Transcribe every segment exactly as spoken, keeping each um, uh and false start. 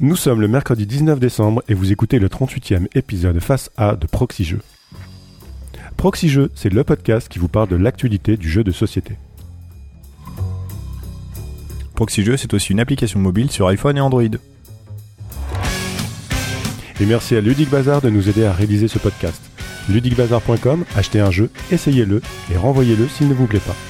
Nous sommes le mercredi dix-neuf décembre et vous écoutez le trente-huitième épisode Face A de Proxy Jeux. Proxy Jeux, c'est le podcast qui vous parle de l'actualité du jeu de société. Proxy Jeux, c'est aussi une application mobile sur iPhone et Android. Et merci à Ludic Bazar de nous aider à réaliser ce podcast. ludic bazar point com, achetez un jeu, essayez-le et renvoyez-le s'il ne vous plaît pas.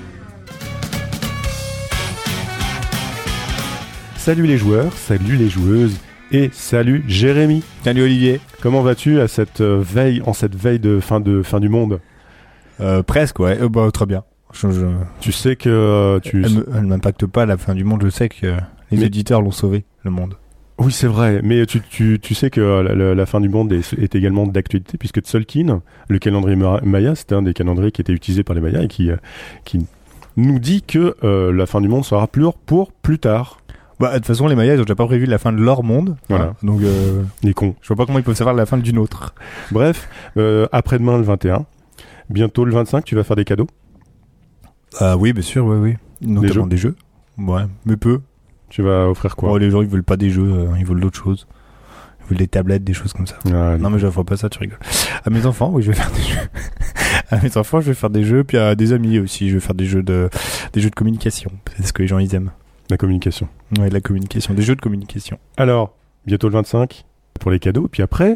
Salut les joueurs, salut les joueuses et salut Jérémy. Salut Olivier. Comment vas-tu à cette veille, en cette veille de fin, de, fin du monde ? euh, Presque, ouais. Euh, bah, très bien. Je, je... Tu sais que euh, tu... Elle, me, elle m'impacte pas la fin du monde. Je sais que les mais... éditeurs l'ont sauvé, le monde. Oui, c'est vrai. Mais tu, tu, tu sais que la, la fin du monde est, est également d'actualité puisque Tzolk'in, le calendrier Maya, c'était un des calendriers qui était utilisé par les Mayas et qui, qui nous dit que euh, la fin du monde sera plus pour plus tard. Bah, de toute façon, les Mayas, ils ont déjà pas prévu la fin de leur monde. Voilà. Hein, donc, euh, les cons. Je vois pas comment ils peuvent savoir la fin d'une autre. Bref, euh, après-demain, le vingt et un. Bientôt, le vingt-cinq, tu vas faire des cadeaux ? Ah oui, bien sûr, oui, oui. Notamment des jeux. Des jeux. Ouais, mais peu. Tu vas offrir quoi ? Oh, les gens, ils veulent pas des jeux, euh, ils veulent d'autres choses. Ils veulent des tablettes, des choses comme ça. Ah, non, mais je ferai pas ça, tu rigoles. À mes enfants, oui, je vais faire des jeux. À mes enfants, je vais faire des jeux, puis à des amis aussi, je vais faire des jeux de, des jeux de communication. C'est ce que les gens, ils aiment. La communication. Ouais, la communication, des jeux de communication. Alors, bientôt le vingt-cinq pour les cadeaux, puis après...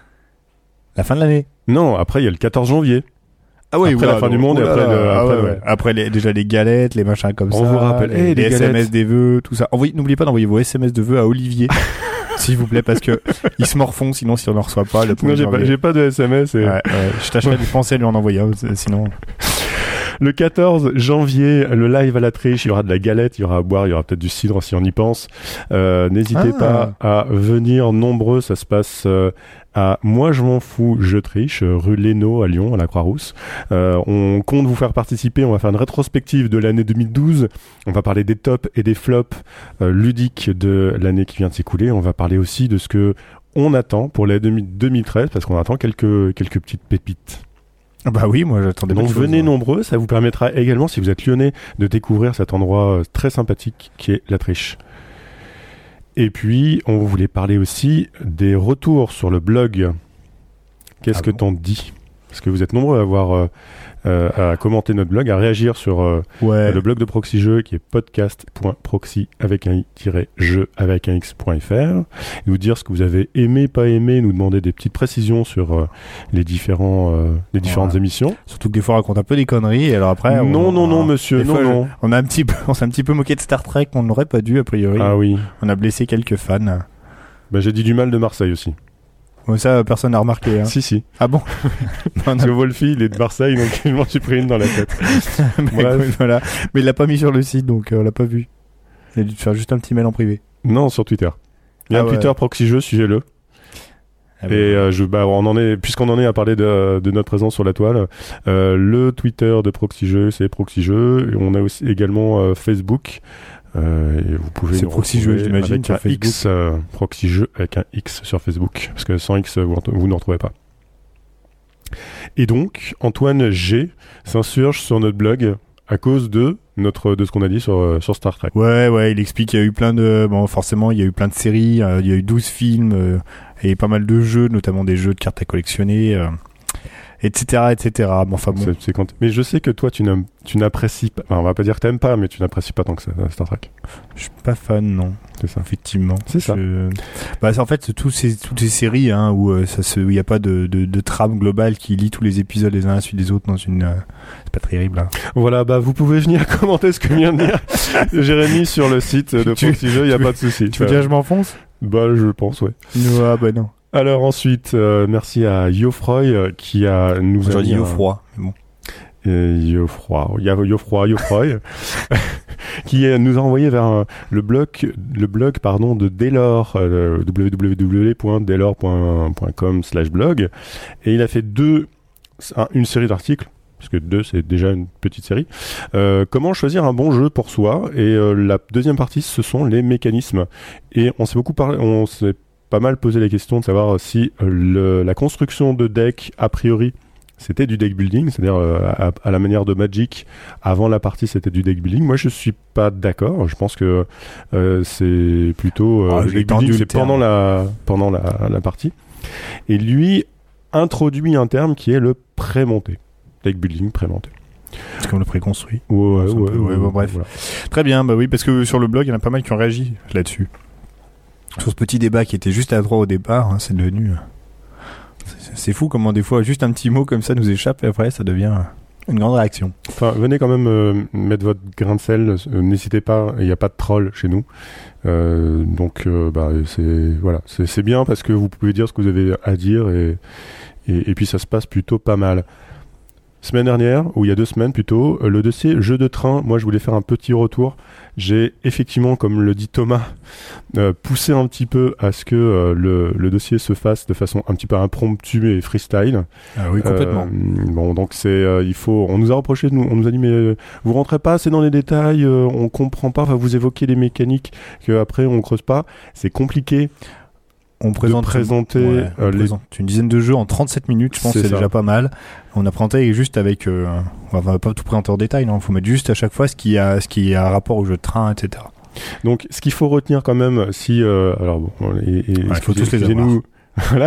La fin de l'année. Non, après il y a le quatorze janvier. Ah oui, après oula, la fin donc, du monde oula, et après, le, ah après, ouais, ouais. après les, déjà les galettes, les machins comme on ça. On vous rappelle, les, hey, les, les S M S, galettes. des vœux, tout ça. Envoyez, n'oubliez pas d'envoyer vos S M S de vœux à Olivier, s'il vous plaît, parce que ils se morfont, sinon si on ne reçoit pas. Le non, j'ai pas, j'ai pas de S M S. Et... Ouais, ouais, je tâcherai de penser à lui en envoyer, hein, sinon. Le quatorze janvier, le live à la triche, il y aura de la galette, il y aura à boire, il y aura peut-être du cidre si on y pense. Euh, n'hésitez ah. pas à venir nombreux, ça se passe euh, à Moi je m'en fous, je triche, rue Lénaud à Lyon, à la Croix-Rousse. Euh, on compte vous faire participer, on va faire une rétrospective de l'année deux mille douze, on va parler des tops et des flops euh, ludiques de l'année qui vient de s'écouler, on va parler aussi de ce que on attend pour l'année deux mille treize, parce qu'on attend quelques, quelques petites pépites. Bah oui, moi j'attendais. Donc venez choses, nombreux, ça vous permettra également, si vous êtes lyonnais, de découvrir cet endroit très sympathique qui est la Triche. Et puis, on voulait parler aussi des retours sur le blog. Qu'est-ce ah que bon t'en dis ? Parce que vous êtes nombreux à avoir euh, euh, à commenter notre blog, à réagir sur euh, ouais. le blog de Proxy Jeux qui est podcast point proxy avec un i jeu avec un x point f r. Nous dire ce que vous avez aimé, pas aimé, nous demander des petites précisions sur euh, les différents euh, les différentes ouais. émissions. Surtout que des fois on raconte un peu des conneries et alors après non on, non non on, monsieur non fois, non on a un petit peu on s'est un petit peu moqué de Star Trek, on n'aurait pas dû a priori. Ah oui. On a blessé quelques fans. Bah j'ai dit du mal de Marseille aussi. Bon, ça, personne n'a remarqué. Hein. Si, si. Ah bon? Parce que Wolfie, il est de Marseille, donc je m'en suis pris une dans la tête. Bref. Écoute, voilà. Mais il l'a pas mis sur le site, donc euh, on l'a pas vu. Il a dû te faire juste un petit mail en privé. Non, sur Twitter. Il y a ah un ouais. Twitter Proxy Jeux, suivez-le. Ah bon. Et euh, je, bah, on en est, puisqu'on en est à parler de, de notre présence sur la toile, euh, le Twitter de Proxy Jeux, c'est Proxy Jeux. Et on a aussi également euh, Facebook. Euh, et vous pouvez c'est Proxy Jeux, j'imagine, avec sur un Facebook. X, euh, Proxy Jeux avec un X sur Facebook, parce que sans X, vous, vous ne retrouvez pas. Et donc, Antoine G s'insurge sur notre blog à cause de notre de ce qu'on a dit sur sur Star Trek. Ouais, ouais, il explique qu'il y a eu plein de bon, forcément, il y a eu plein de séries, euh, il y a eu douze films euh, et pas mal de jeux, notamment des jeux de cartes à collectionner. Euh, etc etc bon, enfin bon c'est, c'est quand... mais je sais que toi tu, n'aimes, tu n'apprécies pas, enfin, on va pas dire que t'aimes pas, mais tu n'apprécies pas tant que ça Star Trek. Je suis pas fan, non, c'est ça, effectivement, c'est ça. Je... bah en fait c'est tous ces toutes ces séries hein, où euh, ça se il y a pas de, de de trame globale qui lie tous les épisodes les uns à la suite des autres dans une euh... c'est pas terrible hein. Voilà, bah vous pouvez venir commenter ce que vient de dire Jérémy sur le site de Proxy Jeux, il y a pas de souci. Tu veux dire je m'enfonce? Bah je pense, ouais. Ah bah non. Alors ensuite, euh, merci à Yofroy euh, qui a nous J'aurais a dit Yofroy, mais bon. Euh, Yofroy, Yofroy, Yofroy, qui euh, nous a envoyé vers euh, le blog, le blog pardon de Delor, euh, w w w point delor point com slash blog, et il a fait deux, un, une série d'articles. Parce que deux, c'est déjà une petite série. Euh, comment choisir un bon jeu pour soi ? Et euh, la deuxième partie, ce sont les mécanismes. Et on s'est beaucoup parlé, on s'est pas mal posé la question de savoir si le, la construction de deck, a priori, c'était du deck building, c'est-à-dire euh, à, à la manière de Magic, avant la partie c'était du deck building. Moi je suis pas d'accord, je pense que euh, c'est plutôt euh, ah, le deck building c'est pendant la, pendant la, la partie. Et lui introduit un terme qui est le pré-monté, deck building pré-monté. C'est comme le préconstruit. Ouais, ouais, ouais, ouais, ouais, bon, bref. Voilà. Très bien, bah oui, parce que sur le blog, il y en a pas mal qui ont réagi là-dessus. Sur ce petit débat qui était juste à droite au départ, hein, c'est devenu... C'est, c'est fou comment des fois, juste un petit mot comme ça nous échappe et après, ça devient une grande réaction. Enfin, venez quand même euh, mettre votre grain de sel, euh, n'hésitez pas, il n'y a pas de troll chez nous. Euh, donc, euh, bah, c'est, voilà, c'est, c'est bien parce que vous pouvez dire ce que vous avez à dire et, et, et puis ça se passe plutôt pas mal. Semaine dernière, ou il y a deux semaines plutôt, le dossier jeu de train, moi je voulais faire un petit retour. J'ai effectivement, comme le dit Thomas, euh, poussé un petit peu à ce que euh, le, le dossier se fasse de façon un petit peu impromptue et freestyle. Ah oui, complètement. Euh, bon, donc c'est, euh, il faut, on nous a reproché, nous, on nous a dit mais euh, vous rentrez pas assez dans les détails, euh, on comprend pas, enfin, vous évoquez des mécaniques que après on creuse pas, c'est compliqué. On présente, présenter ouais, on euh, les... présente une dizaine de jeux en trente-sept minutes, je pense c'est que c'est ça. déjà pas mal. On a présenté juste avec, euh, on va pas tout présenter en détail, non, faut mettre juste à chaque fois ce qui a, ce qui a rapport au jeu de train, et cetera. Donc, ce qu'il faut retenir quand même, si, euh, alors bon, et, et, il ouais, faut tous les avoir. Nous, voilà.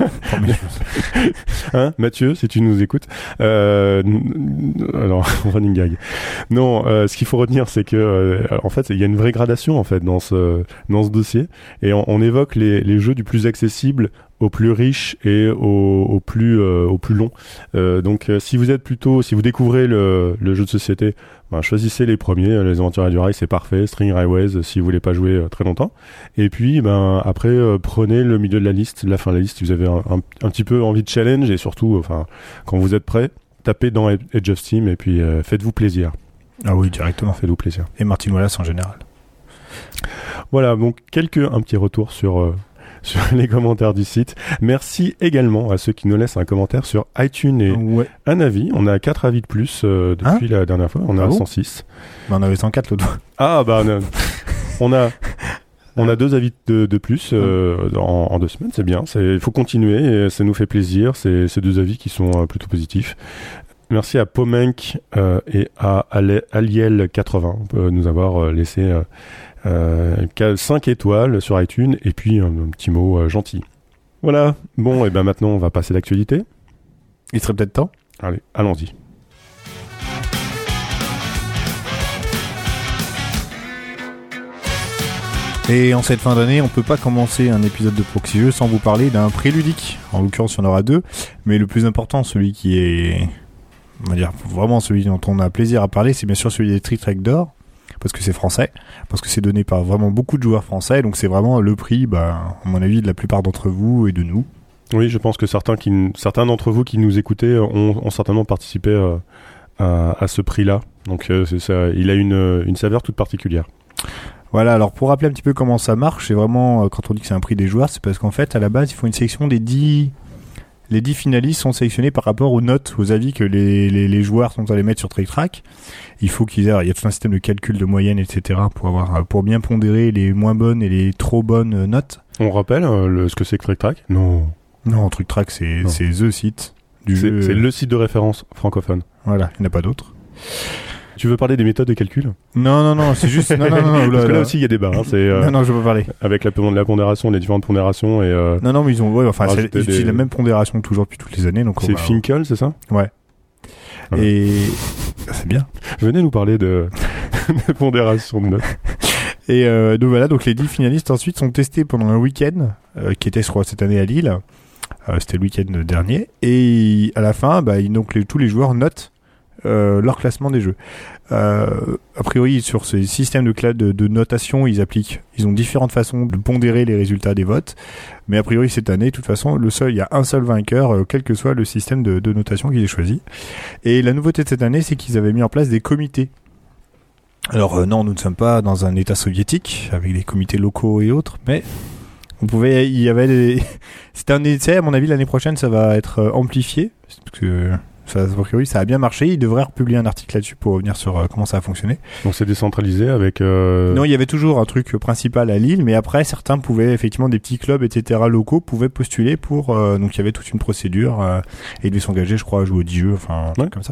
Hein, Mathieu, si tu nous écoutes. Euh, alors, running gag. Non, euh, ce qu'il faut retenir, c'est que, euh, en fait, il y a une vraie gradation en fait dans ce dans ce dossier, et on, on évoque les les jeux du plus accessible au plus riche et au, au plus euh, au plus long. Euh, donc, euh, si vous êtes plutôt, si vous découvrez le le jeu de société, ben, choisissez les premiers. Les Aventuriers du Rail, c'est parfait. String Railways, si vous voulez pas jouer euh, très longtemps. Et puis, ben après, euh, prenez le milieu de la liste, la fin de la liste. Si vous avez un, un, un petit peu envie de challenge et surtout, enfin, quand vous êtes prêt, tapez dans Edge of Steam et puis euh, faites-vous plaisir. Ah oui, directement. Faites-vous plaisir. Et Martin Wallace en général. Voilà, donc quelques un petit retour sur. Euh, sur les commentaires du site. Merci également à ceux qui nous laissent un commentaire sur iTunes et ouais. un avis. On a quatre avis de plus euh, depuis hein la dernière fois. On a ah bon cent six. Bah on avait cent quatre l'autre fois. Ah bah on a on a, on a deux avis de, de plus euh, en, en deux semaines. C'est bien. Il faut continuer. Et ça nous fait plaisir. C'est ces deux avis qui sont euh, plutôt positifs. Merci à Pomenk euh, et à Aliel quatre-vingts de nous avoir euh, laissé euh, Euh, cinq étoiles sur iTunes et puis un, un petit mot euh, gentil. Voilà. Bon, et ben maintenant on va passer à l'actualité. Il serait peut-être temps. Allez, allons-y. Et en cette fin d'année, on peut pas commencer un épisode de Proxy Jeux sans vous parler d'un pré-ludique. En l'occurrence, il y en aura deux, mais le plus important, celui qui est, on va dire vraiment celui dont on a plaisir à parler, c'est bien sûr celui des Trick Track d'or. Parce que c'est français, parce que c'est donné par vraiment beaucoup de joueurs français, donc c'est vraiment le prix, bah, à mon avis, de la plupart d'entre vous et de nous. Oui, je pense que certains, qui, certains d'entre vous qui nous écoutez ont, ont certainement participé euh, à, à ce prix-là. Donc euh, c'est ça, il a une, une saveur toute particulière. Voilà, alors pour rappeler un petit peu comment ça marche, c'est vraiment, quand on dit que c'est un prix des joueurs, c'est parce qu'en fait, à la base, ils font une sélection des dix... Les dix finalistes sont sélectionnés par rapport aux notes, aux avis que les, les, les joueurs sont allés mettre sur Trick Track. Il faut qu'ils aient, il y a tout un système de calcul de moyenne, et cetera pour avoir, pour bien pondérer les moins bonnes et les trop bonnes notes. On rappelle euh, le, ce que c'est que Trick Track ? Non. Non, Trick Track, c'est, c'est the site du c'est, jeu. C'est le site de référence francophone. Voilà, il n'y en a pas d'autre. Tu veux parler des méthodes de calcul ? Non, non, non, c'est juste... non, non, non, non, Parce là, que là là. aussi, il y a des barres. Hein, c'est, euh, non, non, je veux pas parler. Avec la, la pondération, les différentes pondérations et... Euh, non, non, mais ils ont... Ouais, enfin, c'est, ils utilisent des... la même pondération toujours depuis toutes les années. Donc c'est va... Finkel, c'est ça ? Ouais. Voilà. Et... C'est bien. Venez nous parler de, de pondération de notes. Et euh, donc voilà, donc les dix finalistes ensuite sont testés pendant un week-end, euh, qui était, je crois, cette année à Lille. Euh, c'était le week-end dernier. Et à la fin, bah, donc, les, tous les joueurs notent Euh, leur classement des jeux. Euh, a priori, sur ces systèmes de, cla- de, de notation, ils appliquent, ils ont différentes façons de pondérer les résultats des votes. Mais a priori, cette année, de toute façon, le seul, il y a un seul vainqueur, euh, quel que soit le système de, de notation qu'il ait choisi. Et la nouveauté de cette année, c'est qu'ils avaient mis en place des comités. Alors euh, non, nous ne sommes pas dans un état soviétique avec des comités locaux et autres, mais on pouvait, il y avait des... C'était un essai, à mon avis, l'année prochaine, ça va être euh, amplifié, parce que Ça, a priori, ça a bien marché. Il devrait republier un article là-dessus pour revenir sur euh, comment ça a fonctionné. Donc c'est décentralisé avec... Euh... Non, il y avait toujours un truc principal à Lille, mais après, certains pouvaient, effectivement, des petits clubs, et cetera, locaux, pouvaient postuler pour... Euh, donc il y avait toute une procédure, euh, et ils devaient s'engager, je crois, à jouer aux dix jeux, enfin, ouais. comme ça.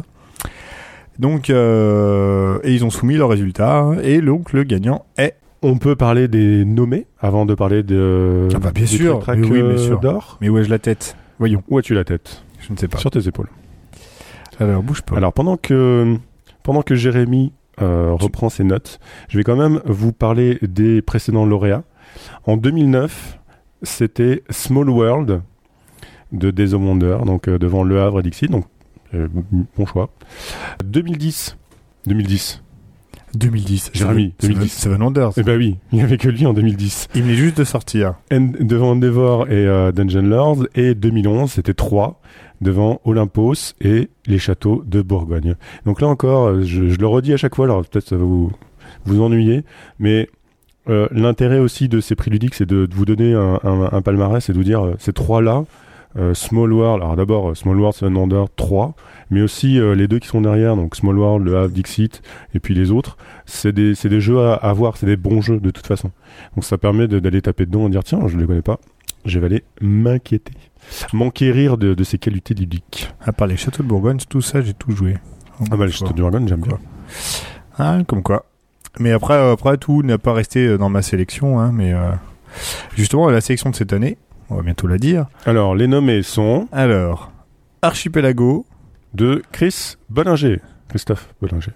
Donc, euh, et ils ont soumis leurs résultats, et donc le gagnant est... On peut parler des nommés, avant de parler de... Ah bah bien sûr, track mais oui, bien sûr. d'or. Mais où ai-je la tête? Voyons. Où as-tu la tête? Je ne sais pas. Sur tes épaules. Alors, bouge pas. Alors, pendant que, pendant que Jérémy euh, reprend ses notes, je vais quand même vous parler des précédents lauréats. En deux mille neuf, c'était Small World de Days of Wonder, donc euh, devant Le Havre et Dixit, donc euh, bon choix. deux mille dix. deux mille dix. deux mille dix. Jérémy, deux mille dix. Seven Wonders. Eh ben oui, il n'y avait que lui en deux mille dix. Il venait juste de sortir. And, devant Endeavor et euh, Dungeon Lords, et deux mille onze, c'était trois devant Olympos et les châteaux de Bourgogne. Donc là encore, je, je le redis à chaque fois, alors peut-être ça va vous, vous ennuyer, mais euh, l'intérêt aussi de ces prix ludiques, c'est de, de vous donner un, un, un palmarès et de vous dire, euh, ces trois-là, euh, Small World, alors d'abord euh, Small World, Seven Wonders, trois, mais aussi euh, les deux qui sont derrière, donc Small World, Le Havre, Dixit, et puis les autres, c'est des, c'est des jeux à, à voir, c'est des bons jeux de toute façon. Donc ça permet de, d'aller taper dedans et dire, tiens, je ne les connais pas, je vais aller m'inquiéter. M'enquérir de, de ses qualités ludiques. À part les châteaux de Bourgogne, tout ça, j'ai tout joué. Donc, ah bah les châteaux de Bourgogne, j'aime bien. Ah, comme quoi. Mais après, euh, après tout n'a pas resté dans ma sélection, hein, mais euh, justement, la sélection de cette année, on va bientôt la dire. Alors, les nommés sont... Alors, Archipelago. De Chris Bollinger. Christophe Bollinger.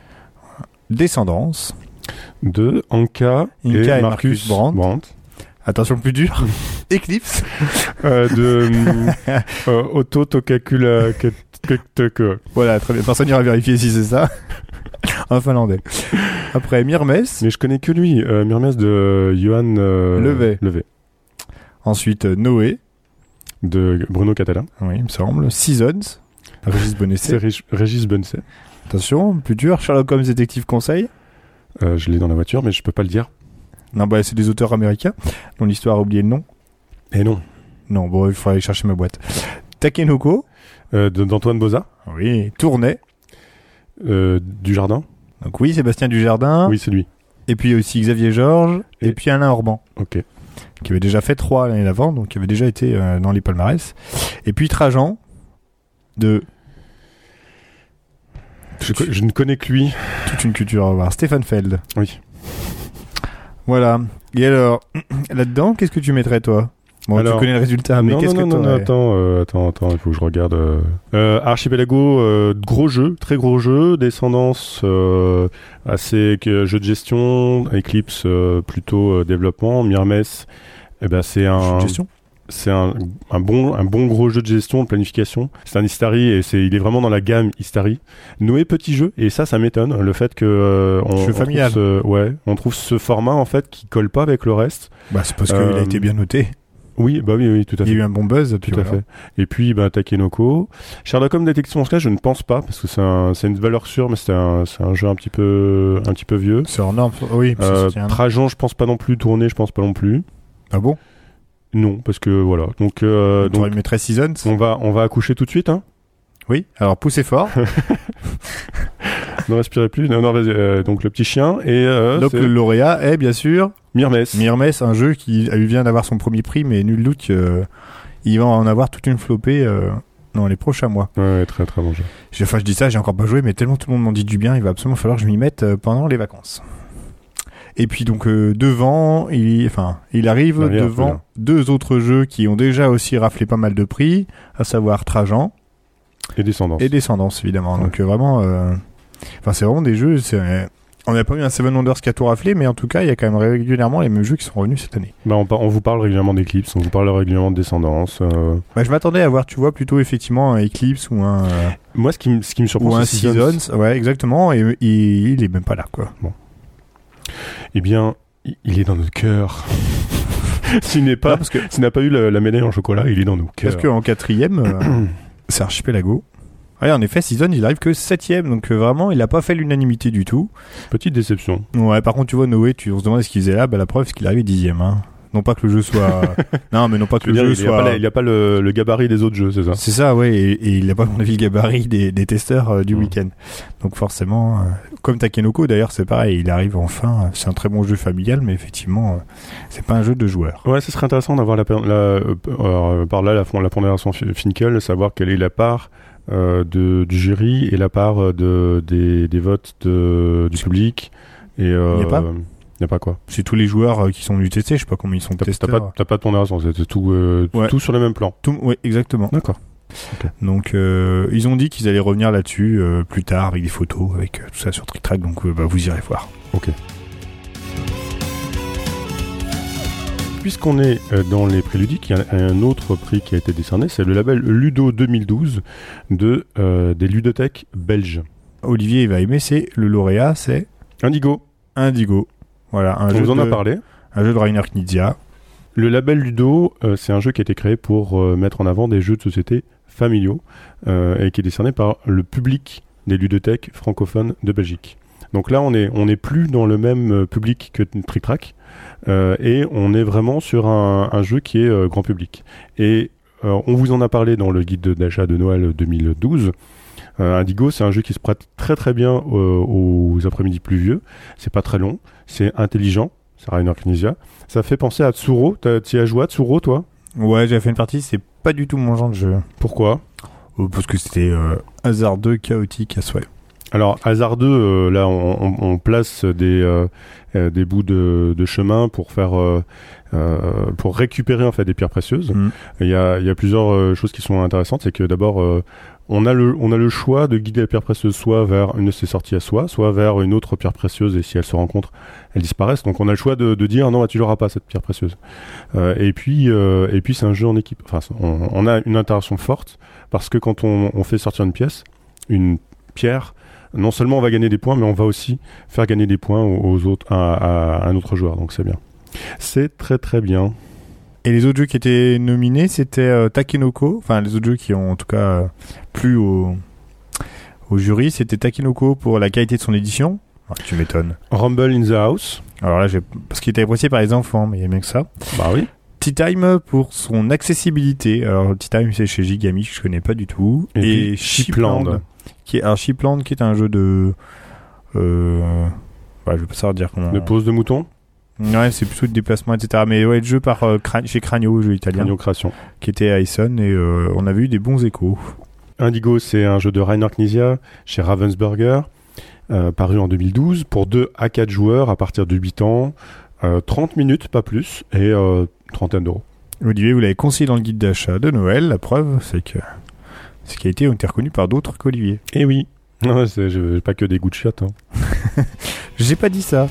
Descendance. De Anka, Inka et, et Marcus, Marcus Brandt. Brandt. Attention, le plus dur. Eclipse. euh, de euh, Otto Tokakula Keteke. Voilà, très bien. Personne n'ira vérifier si c'est ça. Un finlandais. Après, Myrmes. Mais je connais que lui. Euh, Myrmes de Johan euh, Levet. Levet. Ensuite, Noé. De Bruno Catala. Oui, il me semble. Seasons. Régis Bonnesset. C'est Rég- Régis Bonnesset. Attention, plus dur. Sherlock Holmes Détective Conseil. Euh, je l'ai dans la voiture, mais je peux pas le dire. Non, bah, c'est des auteurs américains dont l'histoire a oublié le nom. Et non. Non, bon, il faudrait aller chercher ma boîte. Takenoko. Euh, de, d'Antoine Boza. Oui. Tournai. Euh, Dujardin. Donc oui, Sébastien Dujardin. Oui, c'est lui. Et puis aussi Xavier Georges. Et, et puis Alain Orban. Ok. Qui avait déjà fait trois l'année d'avant, donc qui avait déjà été euh, dans les palmarès. Et puis Trajan. De... Je, je ne connais que lui. Toute une culture à voir. Stéphane Feld. Oui. Voilà. Et alors, là-dedans, qu'est-ce que tu mettrais, toi? Bon, alors, tu connais le résultat, mais non, qu'est-ce non, que non, non, attends, euh, attends, attends, il faut que je regarde. Euh, euh, Archipelago, euh, gros jeu, très gros jeu. Descendance, euh, assez euh, jeu de gestion. Eclipse, euh, plutôt euh, développement. Myrmes, eh ben, c'est un... Jeu de gestion. C'est un, un, bon, un bon gros jeu de gestion, de planification. C'est un Istari et c'est, il est vraiment dans la gamme Istari. Noé, petit jeu, et ça, ça m'étonne. Le fait que euh, on, jeu on familial. trouve ce, ouais, on trouve ce format en fait qui colle pas avec le reste. Bah, c'est parce Euh, qu'il a été bien noté. Oui, bah oui, oui, tout à Il fait. y a eu un bon buzz. Tout à fait. Et puis, bah, Takenoko. Sherlock Holmes Détective Conseil, je ne pense pas, parce que c'est, un, c'est une valeur sûre, mais c'est un, c'est un jeu un petit peu, un petit peu vieux. C'est en norme. Oui, Euh, c'est un... Trajan, je pense pas non plus. Tourné, je pense pas non plus. Ah bon? Non, parce que voilà. Donc, euh, donc, donc il mettrait Seasons. on va, on va accoucher tout de suite, hein. Oui. Alors, poussez fort. Ne respirez plus. Non, non, vas-y. Euh, donc, le petit chien. Et, euh, donc, c'est le lauréat est, bien sûr, Myrmes. Myrmes, un jeu qui vient d'avoir son premier prix, mais nul doute qu'il va en avoir toute une flopée euh, dans les prochains mois. Ouais, ouais, très très bon jeu. J'ai, enfin, je dis ça, j'ai encore pas joué, mais tellement tout le monde m'en dit du bien, il va absolument falloir que je m'y mette euh, pendant les vacances. Et puis donc euh, devant, il, enfin, il arrive Derrière, devant voilà. deux autres jeux qui ont déjà aussi raflé pas mal de prix, à savoir Trajan Et Descendance. et Descendance évidemment. Ouais. Donc euh, vraiment, euh... enfin c'est vraiment des jeux. C'est... On n'a pas eu un Seven Wonders qui a tout raflé, mais en tout cas, il y a quand même régulièrement les mêmes jeux qui sont revenus cette année. Bah, on, par- on vous parle régulièrement d'Eclipse, on vous parle régulièrement de Descendance. Euh... Bah, je m'attendais à voir, tu vois, plutôt effectivement un Eclipse ou un euh, Moi, ce qui, m- ce qui me surprend, ou un c'est Seasons. Seasons. Ouais, exactement. Et il, il est même pas là, quoi. Eh bien, il- il est dans nos cœurs. S'il n'est pas, Non, parce que s'il n'a pas eu la, la médaille en chocolat, il est dans nos cœurs. parce que en quatrième, euh, c'est Archipelago. Ouais, en effet, Season, il arrive que septième, donc euh, vraiment, il a pas fait l'unanimité du tout. Petite déception. Ouais, par contre, tu vois, Noé, tu, on se demande ce qu'il faisait là, bah la preuve, c'est qu'il arrive dixième. Hein. Non pas que le jeu soit... non, mais non pas que le dire, jeu il soit... A pas, il n'y a pas le, le gabarit des autres jeux, c'est ça? C'est ça, ouais, et, et il n'a pas, à mon avis, le gabarit des, des testeurs euh, du mmh. week-end. Donc forcément, euh, comme Takenoko, d'ailleurs, c'est pareil, il arrive enfin, c'est un très bon jeu familial, mais effectivement, euh, c'est pas un jeu de joueurs. Ouais, ce serait intéressant d'avoir la, la, euh, par là la, la pondération Finkel, savoir quelle est la part euh, de, du jury et la part de, des, des votes de, du public. Et, euh, il n'y a pas Il n'y a pas quoi. C'est tous les joueurs euh, qui sont venus tester, je sais pas combien ils sont t'as, testeurs. T'as pas, t'as pas de pondération, c'est tout, euh, ouais. tout sur le même plan. Tout, oui, exactement. D'accord. Okay. Donc, euh, ils ont dit qu'ils allaient revenir là-dessus euh, plus tard avec des photos, avec euh, tout ça sur Trick Track, donc euh, bah, vous irez voir. Ok. Puisqu'on est dans les prix ludiques, il y a un autre prix qui a été décerné, c'est le label Ludo deux mille douze de, euh, des ludothèques belges. Olivier il va aimer, c'est le lauréat, c'est Indigo. Indigo. Voilà, un On jeu vous en de, a parlé. Un jeu de Rainer Knizia. Le label Ludo, euh, c'est un jeu qui a été créé pour euh, mettre en avant des jeux de société familiaux euh, et qui est décerné par le public des ludothèques francophones de Belgique. Donc là, on est on est plus dans le même public que Trick Track euh, et on est vraiment sur un, un jeu qui est euh, grand public. Et euh, on vous en a parlé dans le guide d'achat de Noël deux mille douze. Euh, Indigo, c'est un jeu qui se prête très très bien euh, aux après-midi pluvieux. C'est pas très long, c'est intelligent. C'est Rainer Knizia. Ça fait penser à Tsuro. Tu y as joué à Tsuro, toi? Ouais, j'ai fait une partie. C'est pas du tout mon genre de jeu. Pourquoi? euh, Parce que c'était euh, hasardeux, chaotique à souhait. Alors, hasardeux, euh, là, on, on, on place des, euh, euh, des bouts de, de chemin pour faire, euh, euh, pour récupérer en fait des pierres précieuses. Il mmh. y a, il y a plusieurs euh, choses qui sont intéressantes. C'est que d'abord, euh, on a le, on a le choix de guider la pierre précieuse soit vers une de ses sorties à soi, soit vers une autre pierre précieuse. Et si elles se rencontrent, elles disparaissent. Donc, on a le choix de, de dire non, bah, tu l'auras pas cette pierre précieuse. Euh, et puis, euh, et puis, c'est un jeu en équipe. Enfin, on, on a une interaction forte parce que quand on, on fait sortir une pièce, une pierre. Non seulement on va gagner des points, mais on va aussi faire gagner des points aux autres, à, à, à un autre joueur. Donc c'est bien. C'est très très bien. Et les autres jeux qui étaient nominés, c'était euh, Takenoko. Enfin, les autres jeux qui ont en tout cas euh, plu au, au jury, c'était Takenoko pour la qualité de son édition. Alors, tu m'étonnes. Rumble in the House. Alors là, j'ai... parce qu'il était apprécié par les enfants, mais il y a mieux que ça. Bah oui. Tea Time pour son accessibilité. Alors Tea Time, c'est chez Gigami, que je connais pas du tout. Et, et Shipland. Qui est, alors Shipland qui est un jeu de euh, ouais, je vais pas savoir dire comment de pose de mouton. Ouais, c'est plutôt de déplacement, etc. Mais ouais, le jeu par euh, Cran- chez Cranio, jeu italien, Cranio Création, qui était à Essen, et euh, on avait eu des bons échos. Indigo, c'est un jeu de Rainer Knizia chez Ravensburger, euh, paru en deux mille douze pour deux à quatre joueurs à partir de huit ans, euh, trente minutes pas plus, et euh, trentaine d'euros. Olivier, vous l'avez conseillé dans le guide d'achat de Noël. La preuve, c'est que ce qui a été reconnu par d'autres qu'Olivier. Eh oui. Non, c'est, j'ai pas que des goûts de chiottes. Hein. J'ai pas dit ça.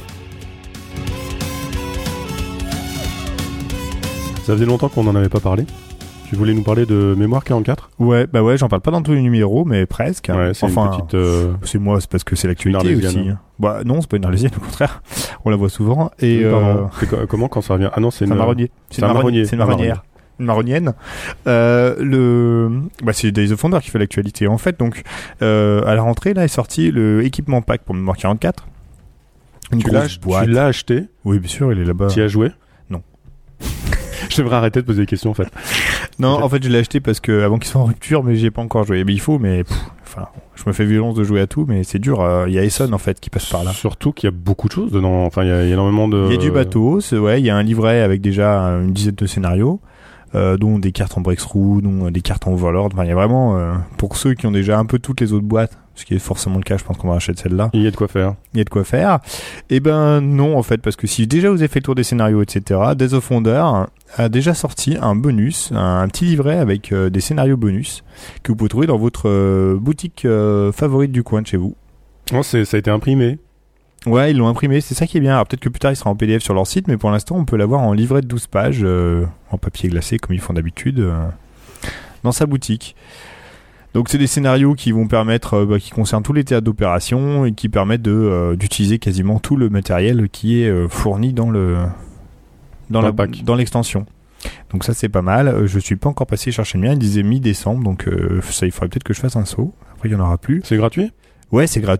Ça faisait longtemps qu'on n'en avait pas parlé. Tu voulais nous parler de Mémoire quarante-quatre ? Ouais, bah ouais, j'en parle pas dans tous les numéros, mais presque. Ouais, c'est enfin, une petite. Euh... C'est moi, c'est parce que c'est l'actualité aussi. Bah non, c'est pas une arlésienne, au contraire. On la voit souvent. Et oui, euh... c'est co- comment quand ça revient ? Ah non, c'est, c'est une... un marronnier. C'est, c'est un marronnier. C'est une marronnière. Une marronnienne. Euh, le, bah c'est Days of Wonder qui fait l'actualité en fait. Donc euh, à la rentrée là est sorti le équipement pack pour Mémoire quarante-quatre. Une tu, grosse l'as, boîte. tu l'as acheté ? Oui, bien sûr, il est là-bas. Tu y as joué ? Non. Je devrais arrêter de poser des questions en fait. Non, en fait, je l'ai acheté parce que avant qu'il soit en rupture, mais j'y ai pas encore joué. Mais il faut, mais pff, enfin, je me fais violence de jouer à tout, mais c'est dur. Il euh, y a Essen en fait qui passe par là. Surtout qu'il y a beaucoup de choses dedans. Enfin, il y, y a énormément de. Il y a du bateau, c'est, ouais. Il y a un livret avec déjà une dizaine de scénarios. Euh, dont des cartes en breakthrough, dont des cartes en overlord. Enfin, il y a vraiment, euh, pour ceux qui ont déjà un peu toutes les autres boîtes, ce qui est forcément le cas, je pense qu'on va acheter celle-là. Il y a de quoi faire. Il y a de quoi faire. Et ben non, en fait, parce que si déjà vous avez fait le tour des scénarios, et cetera, Days of Wonder a déjà sorti un bonus, un, un petit livret avec euh, des scénarios bonus que vous pouvez trouver dans votre euh, boutique euh, favorite du coin de chez vous. Oh, c'est, ça a été imprimé. Ouais, ils l'ont imprimé, c'est ça qui est bien. Alors peut-être que plus tard il sera en P D F sur leur site, mais pour l'instant on peut l'avoir en livret de douze pages, euh, en papier glacé comme ils font d'habitude, euh, dans sa boutique. Donc c'est des scénarios qui vont permettre, euh, bah, qui concernent tous les théâtres d'opération et qui permettent de, euh, d'utiliser quasiment tout le matériel qui est euh, fourni dans le dans, dans, la, pack. dans l'extension. Donc ça c'est pas mal. Je suis pas encore passé chercher le mien, il disait mi-décembre, donc euh, ça il faudrait peut-être que je fasse un saut. Après il y en aura plus. C'est gratuit ? Ouais, c'est gratuit.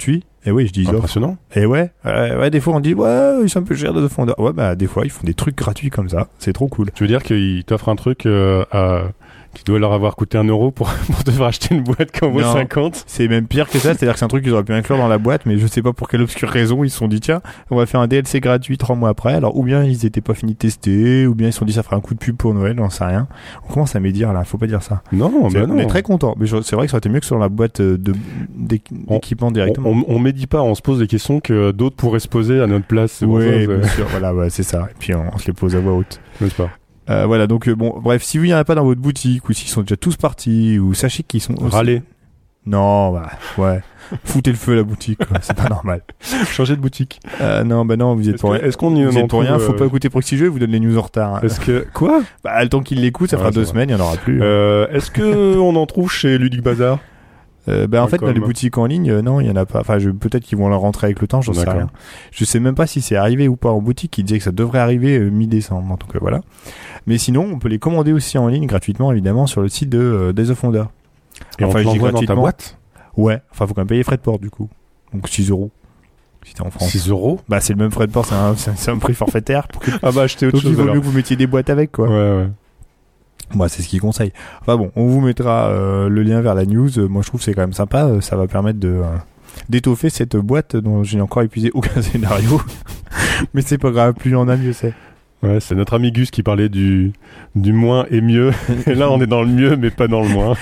Et oui, je dis impressionnant. Et ouais, euh, ouais, des fois on dit ouais, ils sont un peu chers de fondeurs. Ouais, bah des fois ils font des trucs gratuits comme ça. C'est trop cool. Tu veux dire qu'ils t'offrent un truc euh, à... qui doit leur avoir coûté un euro pour, pour devoir acheter une boîte qui en vaut cinquante. C'est même pire que ça, c'est-à-dire que c'est un truc qu'ils auraient pu inclure dans la boîte, mais je sais pas pour quelle obscure raison ils se sont dit tiens, on va faire un D L C gratuit trois mois après. Alors ou bien ils étaient pas finis de tester, ou bien ils se sont dit ça fera un coup de pub pour Noël, j'en sais rien. On commence à médire là, faut pas dire ça. Non, c'est, bah non. On est très content, mais je, c'est vrai que ça aurait été mieux que sur la boîte de, d'équipement on, directement. On, on, on médit pas, on se pose des questions que d'autres pourraient se poser à notre place. Oui, bien sûr, voilà, ouais, c'est ça. Et puis on, on se les pose à voix haute. N'est-ce pas? Euh, voilà, donc euh, bon, bref, si vous n'y en a pas dans votre boutique, ou s'ils sont déjà tous partis, ou sachez qu'ils sont aussi... Râler. Non, bah, ouais. Foutez le feu à la boutique, quoi. C'est pas normal. Changer de boutique. Euh, non, bah non, vous êtes est-ce pour que, rien. Est-ce qu'on y vous en êtes pour rien, euh... faut pas écouter Proxy Jeux, vous donne les news en retard. Hein. Est-ce que... Quoi? Bah, le temps qu'il l'écoute, ça ouais, fera deux vrai. semaines, il y en aura plus. Euh, est-ce que on en trouve chez Ludic Bazar? Euh, bah en fait, dans les boutiques en ligne, euh, non, il y en a pas. Enfin, je, peut-être qu'ils vont la rentrer avec le temps, j'en D'accord. sais rien. Je sais même pas si c'est arrivé ou pas en boutique. Ils disaient que ça devrait arriver euh, mi-décembre, en tout cas, voilà. Mais sinon, on peut les commander aussi en ligne gratuitement, évidemment, sur le site de euh, Days of Wonder. Et enfin, on te l'envoie dans ta boîte? Ouais. Enfin, faut quand même payer frais de port, du coup. Donc six euros. Si t'es en France. six euros? Bah, c'est le même frais de port, c'est un, c'est un, c'est un prix forfaitaire. Pour que... ah bah, acheter autre Donc, chose. il vaut alors. mieux que vous mettiez des boîtes avec, quoi. Ouais, ouais. Moi, c'est ce qu'ils conseillent. Enfin bon, on vous mettra euh, le lien vers la news. Moi, je trouve que c'est quand même sympa. Ça va permettre de euh, d'étoffer cette boîte dont je n'ai encore épuisé aucun scénario. Mais c'est pas grave, plus il y en a, mieux c'est. Ouais, c'est notre ami Gus qui parlait du du moins et mieux. Et là, on est dans le mieux, mais pas dans le moins.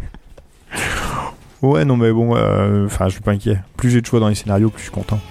Ouais, non, mais bon, enfin, euh, je suis pas inquiet. Plus j'ai de choix dans les scénarios, plus je suis content.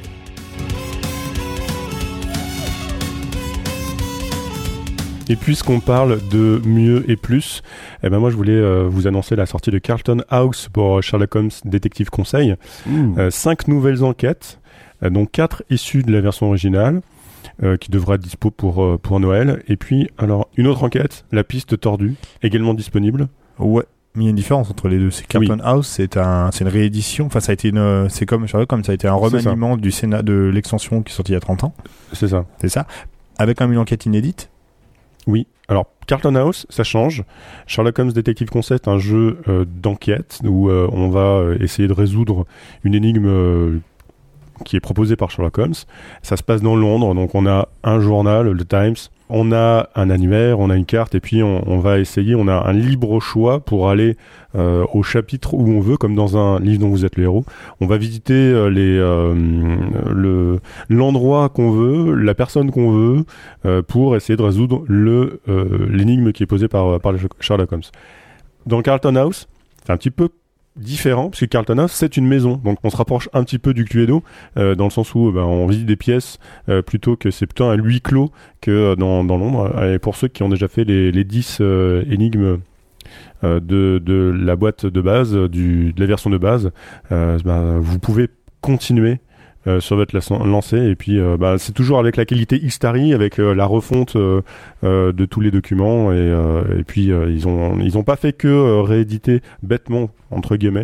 Et puisqu'on parle de mieux et plus, eh ben moi je voulais euh, vous annoncer la sortie de Carlton House pour Sherlock Holmes Détective Conseil. Mmh. Euh, cinq nouvelles enquêtes, euh, dont quatre issues de la version originale, euh, qui devra être dispo pour, euh, pour Noël. Et puis, alors, une autre enquête, La Piste Tordue, également disponible. Ouais. Mais il y a une différence entre les deux. C'est Carlton oui. House, c'est un, c'est une réédition. Enfin, ça a été une, c'est comme Sherlock Holmes, ça a été un remaniement du Sénat, de l'extension qui est sortie il y a trente ans. C'est ça. C'est ça. Avec quand même une enquête inédite. Oui. Alors, Carlton House, ça change. Sherlock Holmes Détective Conseil, c'est un jeu euh, d'enquête où euh, on va euh, essayer de résoudre une énigme euh, qui est proposée par Sherlock Holmes. Ça se passe dans Londres, donc on a un journal, le Times, on a un annuaire, on a une carte, et puis on, on va essayer, on a un libre choix pour aller euh, au chapitre où on veut, comme dans un livre dont vous êtes le héros. On va visiter euh, les, euh, le, l'endroit qu'on veut, la personne qu'on veut, euh, pour essayer de résoudre le, euh, l'énigme qui est posée par, par Sherlock Holmes. Dans Carlton House, c'est un petit peu différent, parce que Carlton House, c'est une maison. Donc on se rapproche un petit peu du Cluedo, euh, dans le sens où ben, on visite des pièces, euh, plutôt que c'est plutôt un huis clos que euh, dans, dans Londres. Et pour ceux qui ont déjà fait les, les dix euh, énigmes euh, de, de la boîte de base, du, de la version de base, euh, ben, vous pouvez continuer Euh, sur votre lancée, et puis euh, bah, c'est toujours avec la qualité Xtari, avec euh, la refonte euh, euh, de tous les documents, et, euh, et puis euh, ils ont ils ont pas fait que euh, rééditer bêtement entre guillemets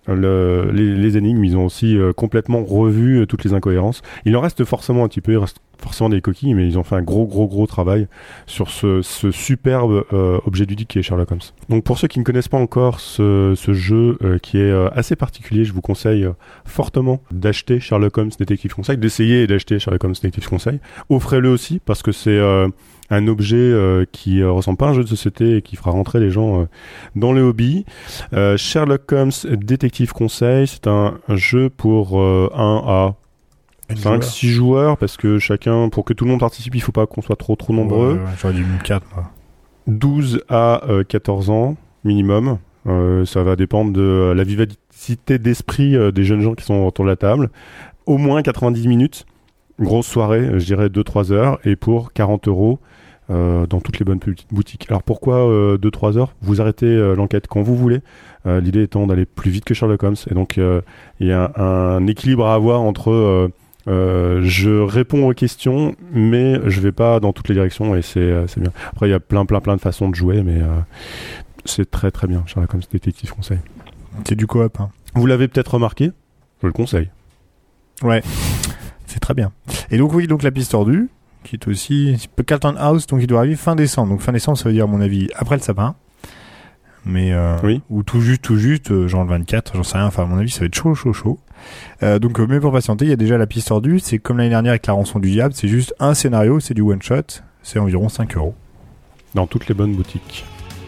le, les, les énigmes, ils ont aussi euh, complètement revu euh, toutes les incohérences. Il en reste forcément un petit peu, il reste forcément des coquilles, mais ils ont fait un gros gros gros travail sur ce, ce superbe euh, objet ludique qui est Sherlock Holmes. Donc pour ceux qui ne connaissent pas encore ce, ce jeu euh, qui est euh, assez particulier, je vous conseille euh, fortement d'acheter Sherlock Holmes Détective Conseil, d'essayer d'acheter Sherlock Holmes Détective Conseil. Offrez-le aussi, parce que c'est euh, un objet euh, qui euh, ressemble pas à un jeu de société et qui fera rentrer les gens euh, dans le hobby. Euh, Sherlock Holmes Détective Conseil, c'est un, un jeu pour euh, un à cinq six joueurs, parce que chacun, pour que tout le monde participe, il faut pas qu'on soit trop trop nombreux. Ouais, ouais, j'aurais dit quatre, moi. douze à quatorze ans minimum. Euh, ça va dépendre de la vivacité d'esprit euh, des jeunes gens qui sont autour de la table. Au moins quatre-vingt-dix minutes. Grosse soirée, je dirais deux trois heures, et pour quarante euros euh, dans toutes les bonnes petites boutiques. Alors pourquoi euh, deux trois heures? Vous arrêtez euh, l'enquête quand vous voulez. Euh, l'idée étant d'aller plus vite que Sherlock Holmes. Et donc il euh, y a un, un équilibre à avoir entre euh, Euh, je réponds aux questions, mais je vais pas dans toutes les directions, et c'est, euh, c'est bien. Après, il y a plein, plein, plein de façons de jouer, mais euh, c'est très, très bien. Sherlock Holmes Détective Conseil. C'est du coop. Hein. Vous l'avez peut-être remarqué, je le conseille. Ouais, c'est très bien. Et donc oui, donc la piste tordue, qui est aussi Carlton House, donc il doit arriver fin décembre. Donc fin décembre, ça veut dire à mon avis après le sapin. mais euh, oui. ou tout juste, tout juste, euh, genre le vingt-quatre, j'en sais rien. Enfin, à mon avis, ça va être chaud, chaud, chaud. Euh, donc, euh, mais pour patienter, il y a déjà la piste tordue. C'est comme l'année dernière avec la rançon du diable. C'est juste un scénario, c'est du one shot. C'est environ cinq euros. Dans toutes les bonnes boutiques.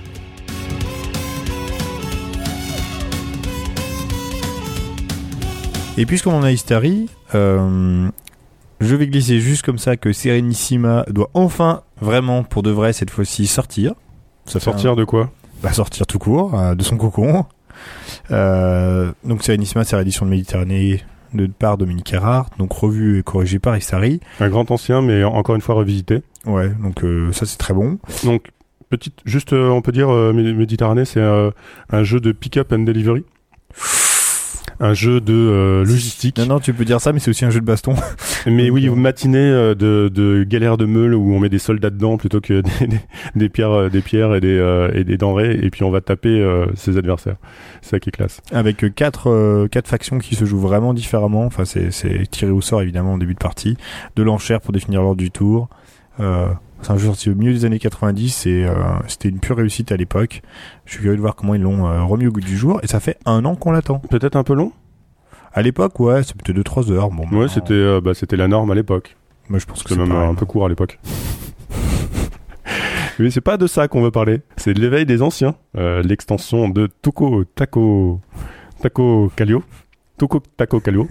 Et puisqu'on en a Hystary, euh, je vais glisser juste comme ça que Serenissima doit enfin, vraiment, pour de vrai, cette fois-ci, sortir. Ça sortir un... de quoi? Bah, sortir tout court, euh, de son cocon. Euh, donc Serenissima, c'est l'édition de Méditerranée de par Dominique Erhardt, donc revue et corrigée par Hystary. Un grand ancien, mais encore une fois revisité. Ouais, donc euh, ça c'est très bon. Donc, petite, juste, euh, on peut dire, euh, Méditerranée, c'est euh, un jeu de pick-up and delivery. Un jeu de euh, logistique. Non, non, tu peux dire ça, mais c'est aussi un jeu de baston. Mais oui, une matinée euh, de, de galère de meule où on met des soldats dedans plutôt que des, des, des pierres, des pierres et des, euh, et des denrées, et puis on va taper euh, ses adversaires. C'est ça qui est classe. Avec euh, quatre, euh, quatre factions qui se jouent vraiment différemment. Enfin, c'est, c'est tiré au sort évidemment en début de partie. De l'enchère pour définir l'ordre du tour. Euh, c'est un jeu sorti au milieu des années quatre-vingt-dix et euh, c'était une pure réussite à l'époque. Je suis curieux de voir comment ils l'ont euh, remis au goût du jour, et ça fait un an qu'on l'attend. Peut-être un peu long. À l'époque, ouais, c'était peut-être deux trois heures. Bon, ouais, c'était, euh, bah, c'était la norme à l'époque. Moi, je pense que c'est, c'est même pareil. Un peu court à l'époque. Mais c'est pas de ça qu'on veut parler. C'est de l'éveil des anciens. Euh, l'extension de Tuco Taco Taco Kallio. Tuco Taco Kallio.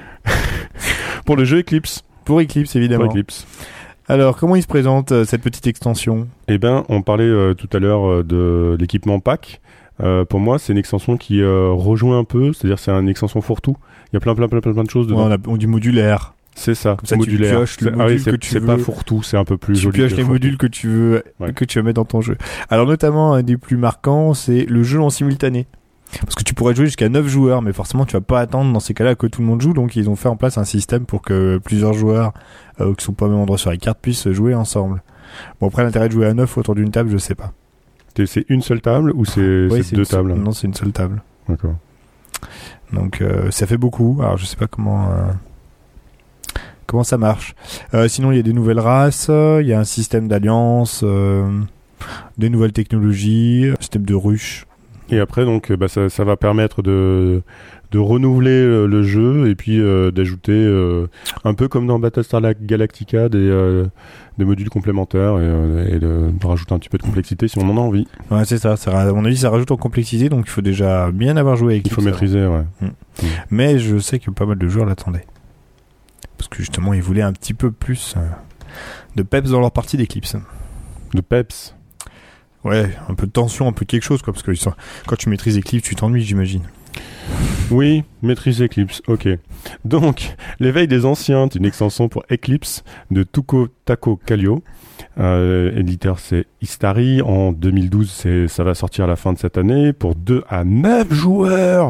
Pour le jeu Eclipse. Pour Eclipse, évidemment. Pour Eclipse. Alors, comment il se présente, euh, cette petite extension ? Eh ben, on parlait euh, tout à l'heure euh, de l'équipement pack. Euh, pour moi, c'est une extension qui euh, rejoint un peu, c'est-à-dire c'est une extension fourre-tout. Il y a plein, plein, plein, plein, plein de choses dedans. Ouais, on a on dit modulaire. C'est ça, comme ça modulaire. Tu pioches le module ah oui, c'est, que tu c'est veux. pas fourre-tout, c'est un peu plus tu joli. Tu pioches les fourre-tout. modules que tu veux, ouais. que tu veux mettre dans ton jeu. Alors, notamment, un des plus marquants, c'est le jeu en simultané. Parce que tu pourrais jouer jusqu'à neuf joueurs, mais forcément, tu vas pas attendre dans ces cas-là que tout le monde joue. Donc, ils ont fait en place un système pour que plusieurs joueurs euh, qui sont pas au même endroit sur les cartes puissent jouer ensemble. Bon, après, l'intérêt de jouer à neuf autour d'une table, je sais pas. C'est une seule table ou c'est, oui, c'est, c'est deux seule, tables? Non, c'est une seule table. D'accord. Donc, euh, ça fait beaucoup. Alors, je sais pas comment... Euh... Comment ça marche. Euh, sinon, il y a des nouvelles races, il y a un système d'alliance, euh, des nouvelles technologies, un système de ruche. Et après, donc, bah, ça, ça va permettre de, de renouveler euh, le jeu et puis euh, d'ajouter, euh, un peu comme dans Battlestar Galactica, des, euh, des modules complémentaires et, euh, et de, de rajouter un petit peu de complexité si on en a envie. Ouais, c'est ça. ça à mon avis, ça rajoute en complexité, donc il faut déjà bien avoir joué avec. Il faut maîtriser, ouais. Mmh. Mmh. Mais je sais que pas mal de joueurs l'attendaient. Parce que justement, ils voulaient un petit peu plus euh, de peps dans leur partie d'Eclipse. De peps. Ouais, un peu de tension, un peu quelque chose, quoi. Parce que quand tu maîtrises Eclipse, tu t'ennuies, j'imagine. Oui, maîtrise Eclipse, ok. Donc, l'éveil des anciens, c'est une extension pour Eclipse de Tuco Taco Kallio. Euh, éditeur, c'est Hystary. En deux mille douze, c'est, ça va sortir à la fin de cette année pour deux à neuf joueurs.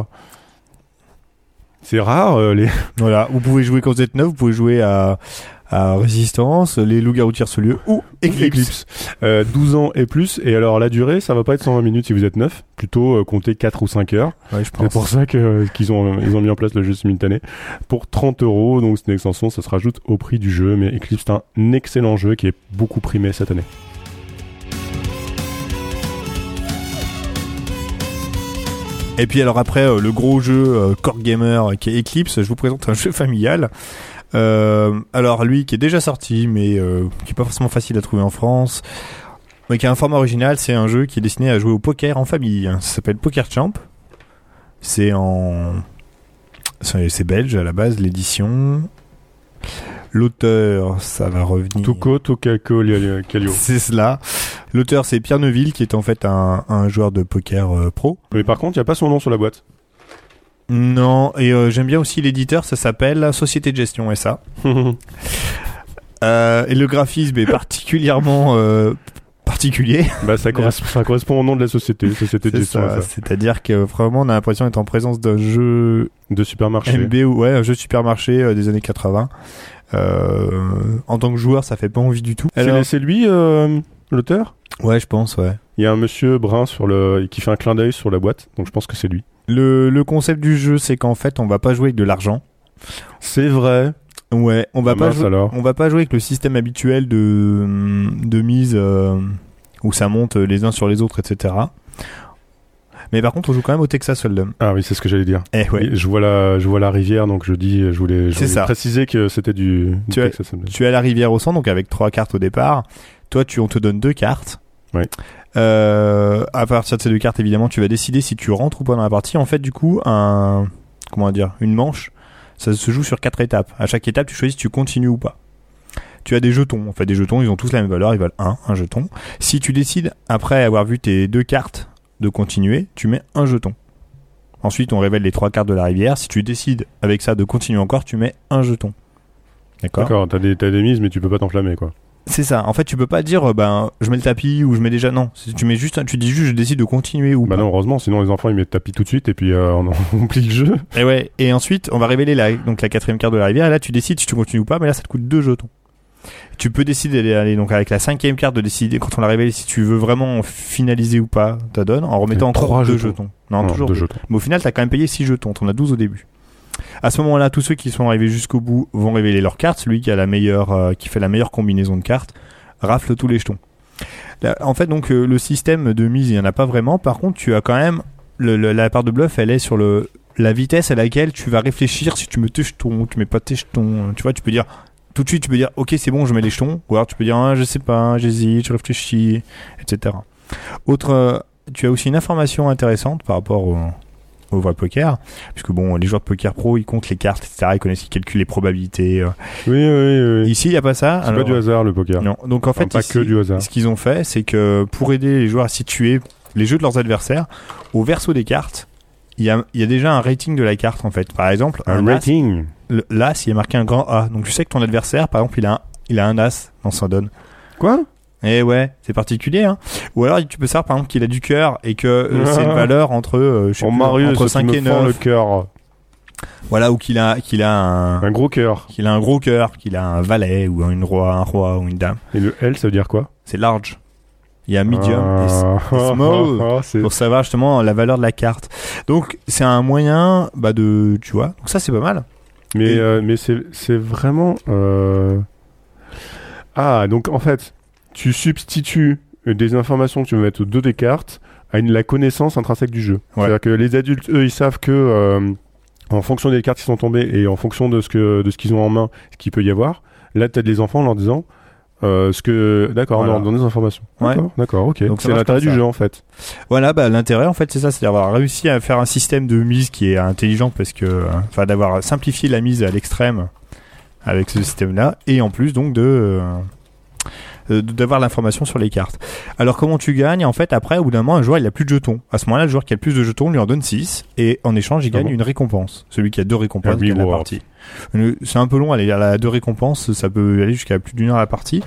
C'est rare, euh, les... Voilà, vous pouvez jouer quand vous êtes neuf, vous pouvez jouer à, à Résistance, les loups-garous tierce-lieu ou Eclipse. Eclipse. Euh, douze ans et plus. Et alors, la durée, ça va pas être cent vingt minutes si vous êtes neuf. Plutôt, euh, compter quatre ou cinq heures. Ouais, je pense. C'est pour ça que, euh, qu'ils ont, ils ont mis en place le jeu simultané. Pour trente euros. Donc, c'est une extension, ça se rajoute au prix du jeu. Mais Eclipse, c'est un excellent jeu qui est beaucoup primé cette année. Et puis alors après, euh, le gros jeu euh, Core Gamer euh, qui est Eclipse, je vous présente un jeu familial. Euh, alors lui qui est déjà sorti, mais euh, qui est pas forcément facile à trouver en France, mais qui a un format original, c'est un jeu qui est destiné à jouer au poker en famille. Ça s'appelle Poker Champ. C'est en... C'est, c'est belge à la base, l'édition... L'auteur, ça va revenir... Tuco Taco Kallio. C'est cela. L'auteur, c'est Pierre Neuville, qui est en fait un, un joueur de poker euh, pro. Mais par contre, il n'y a pas son nom sur la boîte. Non, et euh, j'aime bien aussi l'éditeur, ça s'appelle Société de Gestion S A. euh, et le graphisme est particulièrement euh, particulier. Bah, ça, correspond, ça correspond au nom de la société, Société de Gestion ça, S A. C'est-à-dire que vraiment, on a l'impression d'être en présence d'un jeu... De supermarché. M B, ouais, un jeu de supermarché euh, des années quatre-vingts. Euh, en tant que joueur, ça fait pas envie du tout. Alors... C'est, c'est lui, euh, l'auteur ? Ouais, je pense, ouais. Il y a un monsieur brun sur le, qui fait un clin d'œil sur la boîte, donc je pense que c'est lui. Le, le concept du jeu, c'est qu'en fait, on va pas jouer avec de l'argent. C'est vrai. Ouais, on va ah pas mince, jouer, alors. on va pas jouer avec le système habituel de, de mise, euh, où ça monte les uns sur les autres, et cetera. Mais par contre, on joue quand même au Texas Hold'em. Ah oui, c'est ce que j'allais dire. Eh ouais. Je vois la, je vois la rivière, donc je dis, je voulais, je voulais préciser que c'était du, du tu Texas Hold'em. Tu as la rivière au centre, donc avec trois cartes au départ. Toi, tu, on te donne deux cartes. Oui. Euh, à partir de ces deux cartes, évidemment, tu vas décider si tu rentres ou pas dans la partie. En fait, du coup, un, comment dire, une manche, ça se joue sur quatre étapes. À chaque étape, tu choisis si tu continues ou pas. Tu as des jetons. En fait, des jetons, ils ont tous la même valeur. Ils valent un, un jeton. Si tu décides, après avoir vu tes deux cartes, de continuer, tu mets un jeton. Ensuite, on révèle les trois cartes de la rivière. Si tu décides avec ça de continuer encore, tu mets un jeton. D'accord. D'accord. T'as des, t'as des mises, mais tu peux pas t'enflammer, quoi. C'est ça. En fait, tu peux pas dire, ben, je mets le tapis ou je mets déjà. Non. Tu mets juste, tu dis juste, je décide de continuer ou bah pas. Bah non, heureusement. Sinon, les enfants ils mettent tapis tout de suite et puis euh, on, on plie le jeu. Et ouais. Et ensuite, on va révéler la, donc la quatrième carte de la rivière. Et là, tu décides si tu continues ou pas. Mais là, ça te coûte deux jetons. Tu peux décider d'aller donc avec la cinquième carte de décider quand on la révèle si tu veux vraiment finaliser ou pas ta donne en remettant encore deux jetons. jetons. Non, non, toujours deux. deux. Jetons. Mais au final, t'as quand même payé six jetons. T'en as douze au début. À ce moment-là, tous ceux qui sont arrivés jusqu'au bout vont révéler leurs cartes. Celui qui a la meilleure, euh, qui fait la meilleure combinaison de cartes, rafle tous les jetons. Là, en fait, donc euh, le système de mise, il y en a pas vraiment. Par contre, tu as quand même le, le, la part de bluff, elle est sur le la vitesse à laquelle tu vas réfléchir si tu mets tes jetons, tu mets pas tes jetons. Tu vois, tu peux dire tout de suite, tu peux dire ok, c'est bon, je mets les jetons. Ou alors tu peux dire ah, je sais pas, j'hésite, je réfléchis, et cetera. Autre, euh, tu as aussi une information intéressante par rapport au au vrai poker, puisque bon, les joueurs de poker pro, ils comptent les cartes, et cetera. Ils connaissent, ils calculent les probabilités. Euh. Oui, oui, oui. Ici, il n'y a pas ça. C'est alors, pas du hasard, le poker. Non. Donc, en enfin, fait, pas ici, que du hasard. Ce qu'ils ont fait, c'est que pour aider les joueurs à situer les jeux de leurs adversaires, au verso des cartes, il y a, il y a déjà un rating de la carte, en fait. Par exemple, un, un rating. As, le, l'as, il y a marqué un grand A. Donc, tu sais que ton adversaire, par exemple, il a un, il a un as dans sa donne. Quoi? Eh ouais, c'est particulier, hein. Ou alors tu peux savoir par exemple qu'il a du cœur et que euh, c'est une valeur entre, euh, je sais oh, plus, Marius, entre cinq et neuf. Le cœur. Voilà, ou qu'il a, qu'il a un, un gros cœur. Qu'il a un gros cœur, qu'il a un valet ou une roi, un roi ou une dame. Et le L, ça veut dire quoi? C'est large. Il y a medium ah, et, et small ah, ah, pour savoir justement la valeur de la carte. Donc c'est un moyen, bah de, tu vois. Donc ça c'est pas mal. Mais et... euh, mais c'est c'est vraiment. Euh... Ah donc en fait. Tu substitues des informations que tu veux mettre au dos des cartes à une, la connaissance intrinsèque du jeu. Ouais. C'est-à-dire que les adultes, eux, ils savent que euh, en fonction des cartes qui sont tombées et en fonction de ce que de ce qu'ils ont en main, ce qu'il peut y avoir, là, tu as des enfants en leur disant euh, ce que... D'accord, voilà. on leur donne des informations. Ouais. D'accord, d'accord, ok. Donc c'est l'intérêt du jeu, en fait. Voilà, bah, l'intérêt, en fait, c'est ça, c'est d'avoir réussi à faire un système de mise qui est intelligent parce que... Enfin, euh, d'avoir simplifié la mise à l'extrême avec ce système-là et en plus, donc, de... Euh, d'avoir l'information sur les cartes. Alors comment tu gagnes? En fait, après, au bout d'un moment, un joueur il a plus de jetons. À ce moment-là, le joueur qui a le plus de jetons lui en donne six et en échange, il gagne ah bon une récompense. Celui qui a deux récompenses gagne la partie. C'est un peu long, aller à la deux récompenses, ça peut aller jusqu'à plus d'une heure la partie.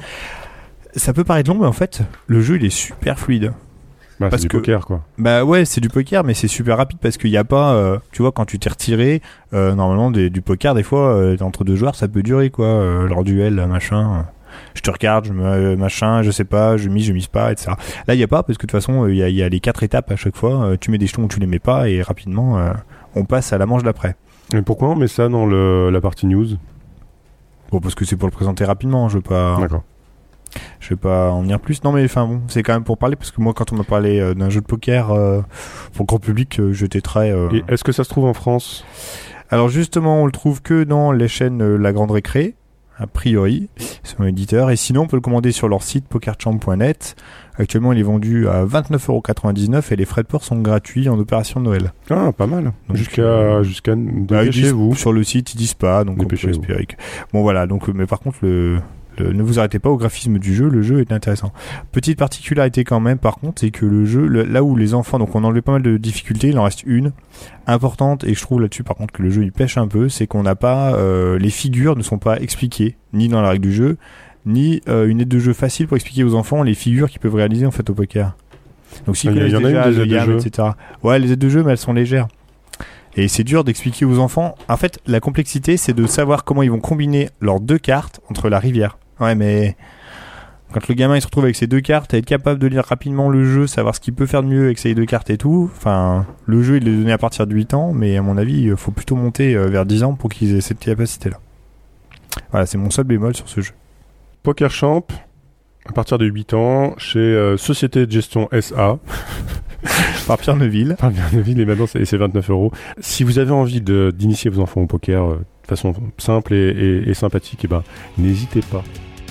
Ça peut paraître long, mais en fait, le jeu il est super fluide. Bah, c'est du que, poker, quoi. Bah ouais, c'est du poker, mais c'est super rapide parce qu'il n'y a pas, euh, tu vois, quand tu t'es retiré, euh, normalement des, du poker, des fois, euh, entre deux joueurs, ça peut durer, quoi, euh, leur duel, machin. Euh. Je te regarde, je me machin, je sais pas, je mise, je mise pas, et cetera. Là, il y a pas parce que de toute façon, il y a, y a les quatre étapes à chaque fois. Euh, tu mets des jetons ou tu les mets pas et rapidement, euh, on passe à la manche d'après. Et pourquoi on met ça dans le, la partie news? Bon, parce que c'est pour le présenter rapidement. Je veux pas. D'accord. Je vais pas en venir plus. Non, mais enfin bon, c'est quand même pour parler parce que moi, quand on m'a parlé euh, d'un jeu de poker euh, pour le grand public, euh, j'étais très. Euh... Et est-ce que ça se trouve en France? Alors justement, on le trouve que dans les chaînes euh, La Grande Récré. A priori, c'est mon éditeur. Et sinon, on peut le commander sur leur site pokerchamp point net. Actuellement, il est vendu à vingt-neuf euros quatre-vingt-dix-neuf et les frais de port sont gratuits en opération de Noël. Ah, pas mal. Donc, jusqu'à, euh, jusqu'à bah, dépêchez-vous. Sur le site, ils disent pas, donc on peut espérer que... Bon, voilà. Donc, mais par contre, le... Le, ne vous arrêtez pas au graphisme du jeu, le jeu est intéressant. Petite particularité quand même, par contre, c'est que le jeu, le, là où les enfants, donc on a enlevé pas mal de difficultés, il en reste une importante, et je trouve là-dessus par contre que le jeu il pêche un peu, c'est qu'on n'a pas, euh, les figures ne sont pas expliquées, ni dans la règle du jeu, ni euh, une aide de jeu facile pour expliquer aux enfants les figures qu'ils peuvent réaliser en fait au poker. Donc s'ils connaissent déjà le yam, et cetera. Ouais, les aides de jeu, mais elles sont légères. Et c'est dur d'expliquer aux enfants. En fait, la complexité, c'est de savoir comment ils vont combiner leurs deux cartes entre la rivière. Ouais, mais quand le gamin il se retrouve avec ses deux cartes, être capable de lire rapidement le jeu, savoir ce qu'il peut faire de mieux avec ses deux cartes et tout. Enfin, le jeu il est donné à partir de huit ans, mais à mon avis, il faut plutôt monter vers dix ans pour qu'ils aient cette capacité-là. Voilà, c'est mon seul bémol sur ce jeu. PokerChamp, à partir de huit ans, chez euh, Société de Gestion S A. Par Pierre Neuville. Par Pierre Neuville, et maintenant c'est, c'est vingt-neuf euros. Si vous avez envie de, d'initier vos enfants au poker euh, de façon simple et, et, et sympathique, et ben, n'hésitez pas.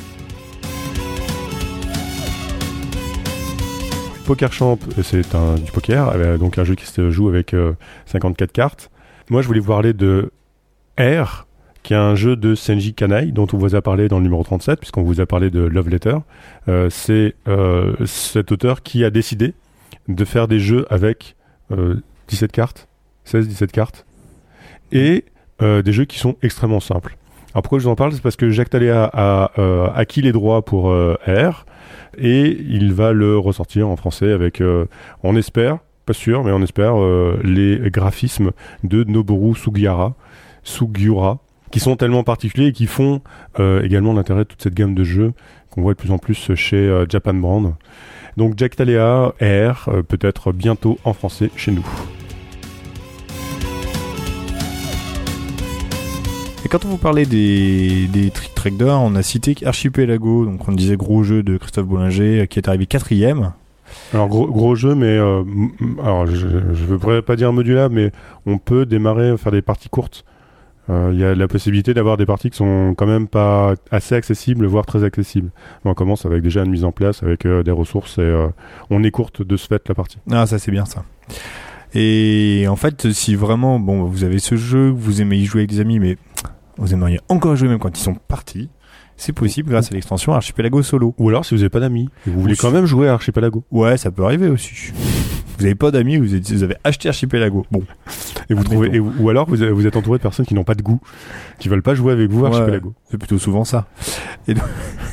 PokerChamp, c'est un, du poker, euh, donc un jeu qui se joue avec euh, cinquante-quatre cartes. Moi, je voulais vous parler de R, qui est un jeu de Senji Kanai, dont on vous a parlé dans le numéro trente-sept, puisqu'on vous a parlé de Love Letter. Euh, c'est euh, cet auteur qui a décidé de faire des jeux avec euh, dix-sept cartes, seize dix-sept cartes, et euh, des jeux qui sont extrêmement simples. Alors pourquoi je vous en parle ? C'est parce que Jacques Taléa a euh, acquis les droits pour euh, R, et il va le ressortir en français avec, euh, on espère, pas sûr, mais on espère, euh, les graphismes de Noboru Sugiura, Sugiura, qui sont tellement particuliers et qui font euh, également l'intérêt de toute cette gamme de jeux qu'on voit de plus en plus chez euh, Japan Brand. Donc Jacques Taléa, R, euh, peut-être bientôt en français chez nous. Et quand on vous parlait des, des Trick Traders, on a cité Archipelago, donc on disait gros jeu de Christophe Bollinger, qui est arrivé quatrième. Alors gros, gros jeu, mais euh, m- alors je ne veux pas dire modulable, mais on peut démarrer, faire des parties courtes. Il euh, y a la possibilité d'avoir des parties qui sont quand même pas assez accessibles, voire très accessibles. On commence avec déjà une mise en place, avec euh, des ressources, et euh, on écourte de ce fait la partie. Ah, ça c'est bien ça. Et en fait, si vraiment, bon, vous avez ce jeu, vous aimez y jouer avec des amis, mais vous aimeriez encore jouer même quand ils sont partis, c'est possible grâce à l'extension Archipelago Solo. Ou alors si vous n'avez pas d'amis, et vous voulez Aussi. quand même jouer à Archipelago. Ouais, ça peut arriver aussi. Vous n'avez pas d'amis, vous, êtes- vous avez acheté Archipelago. Bon. Et vous Admettons. trouvez, et, ou alors vous, vous êtes entouré de personnes qui n'ont pas de goût, qui veulent pas jouer avec vous à Ouais, Archipelago. c'est plutôt souvent ça. Et donc...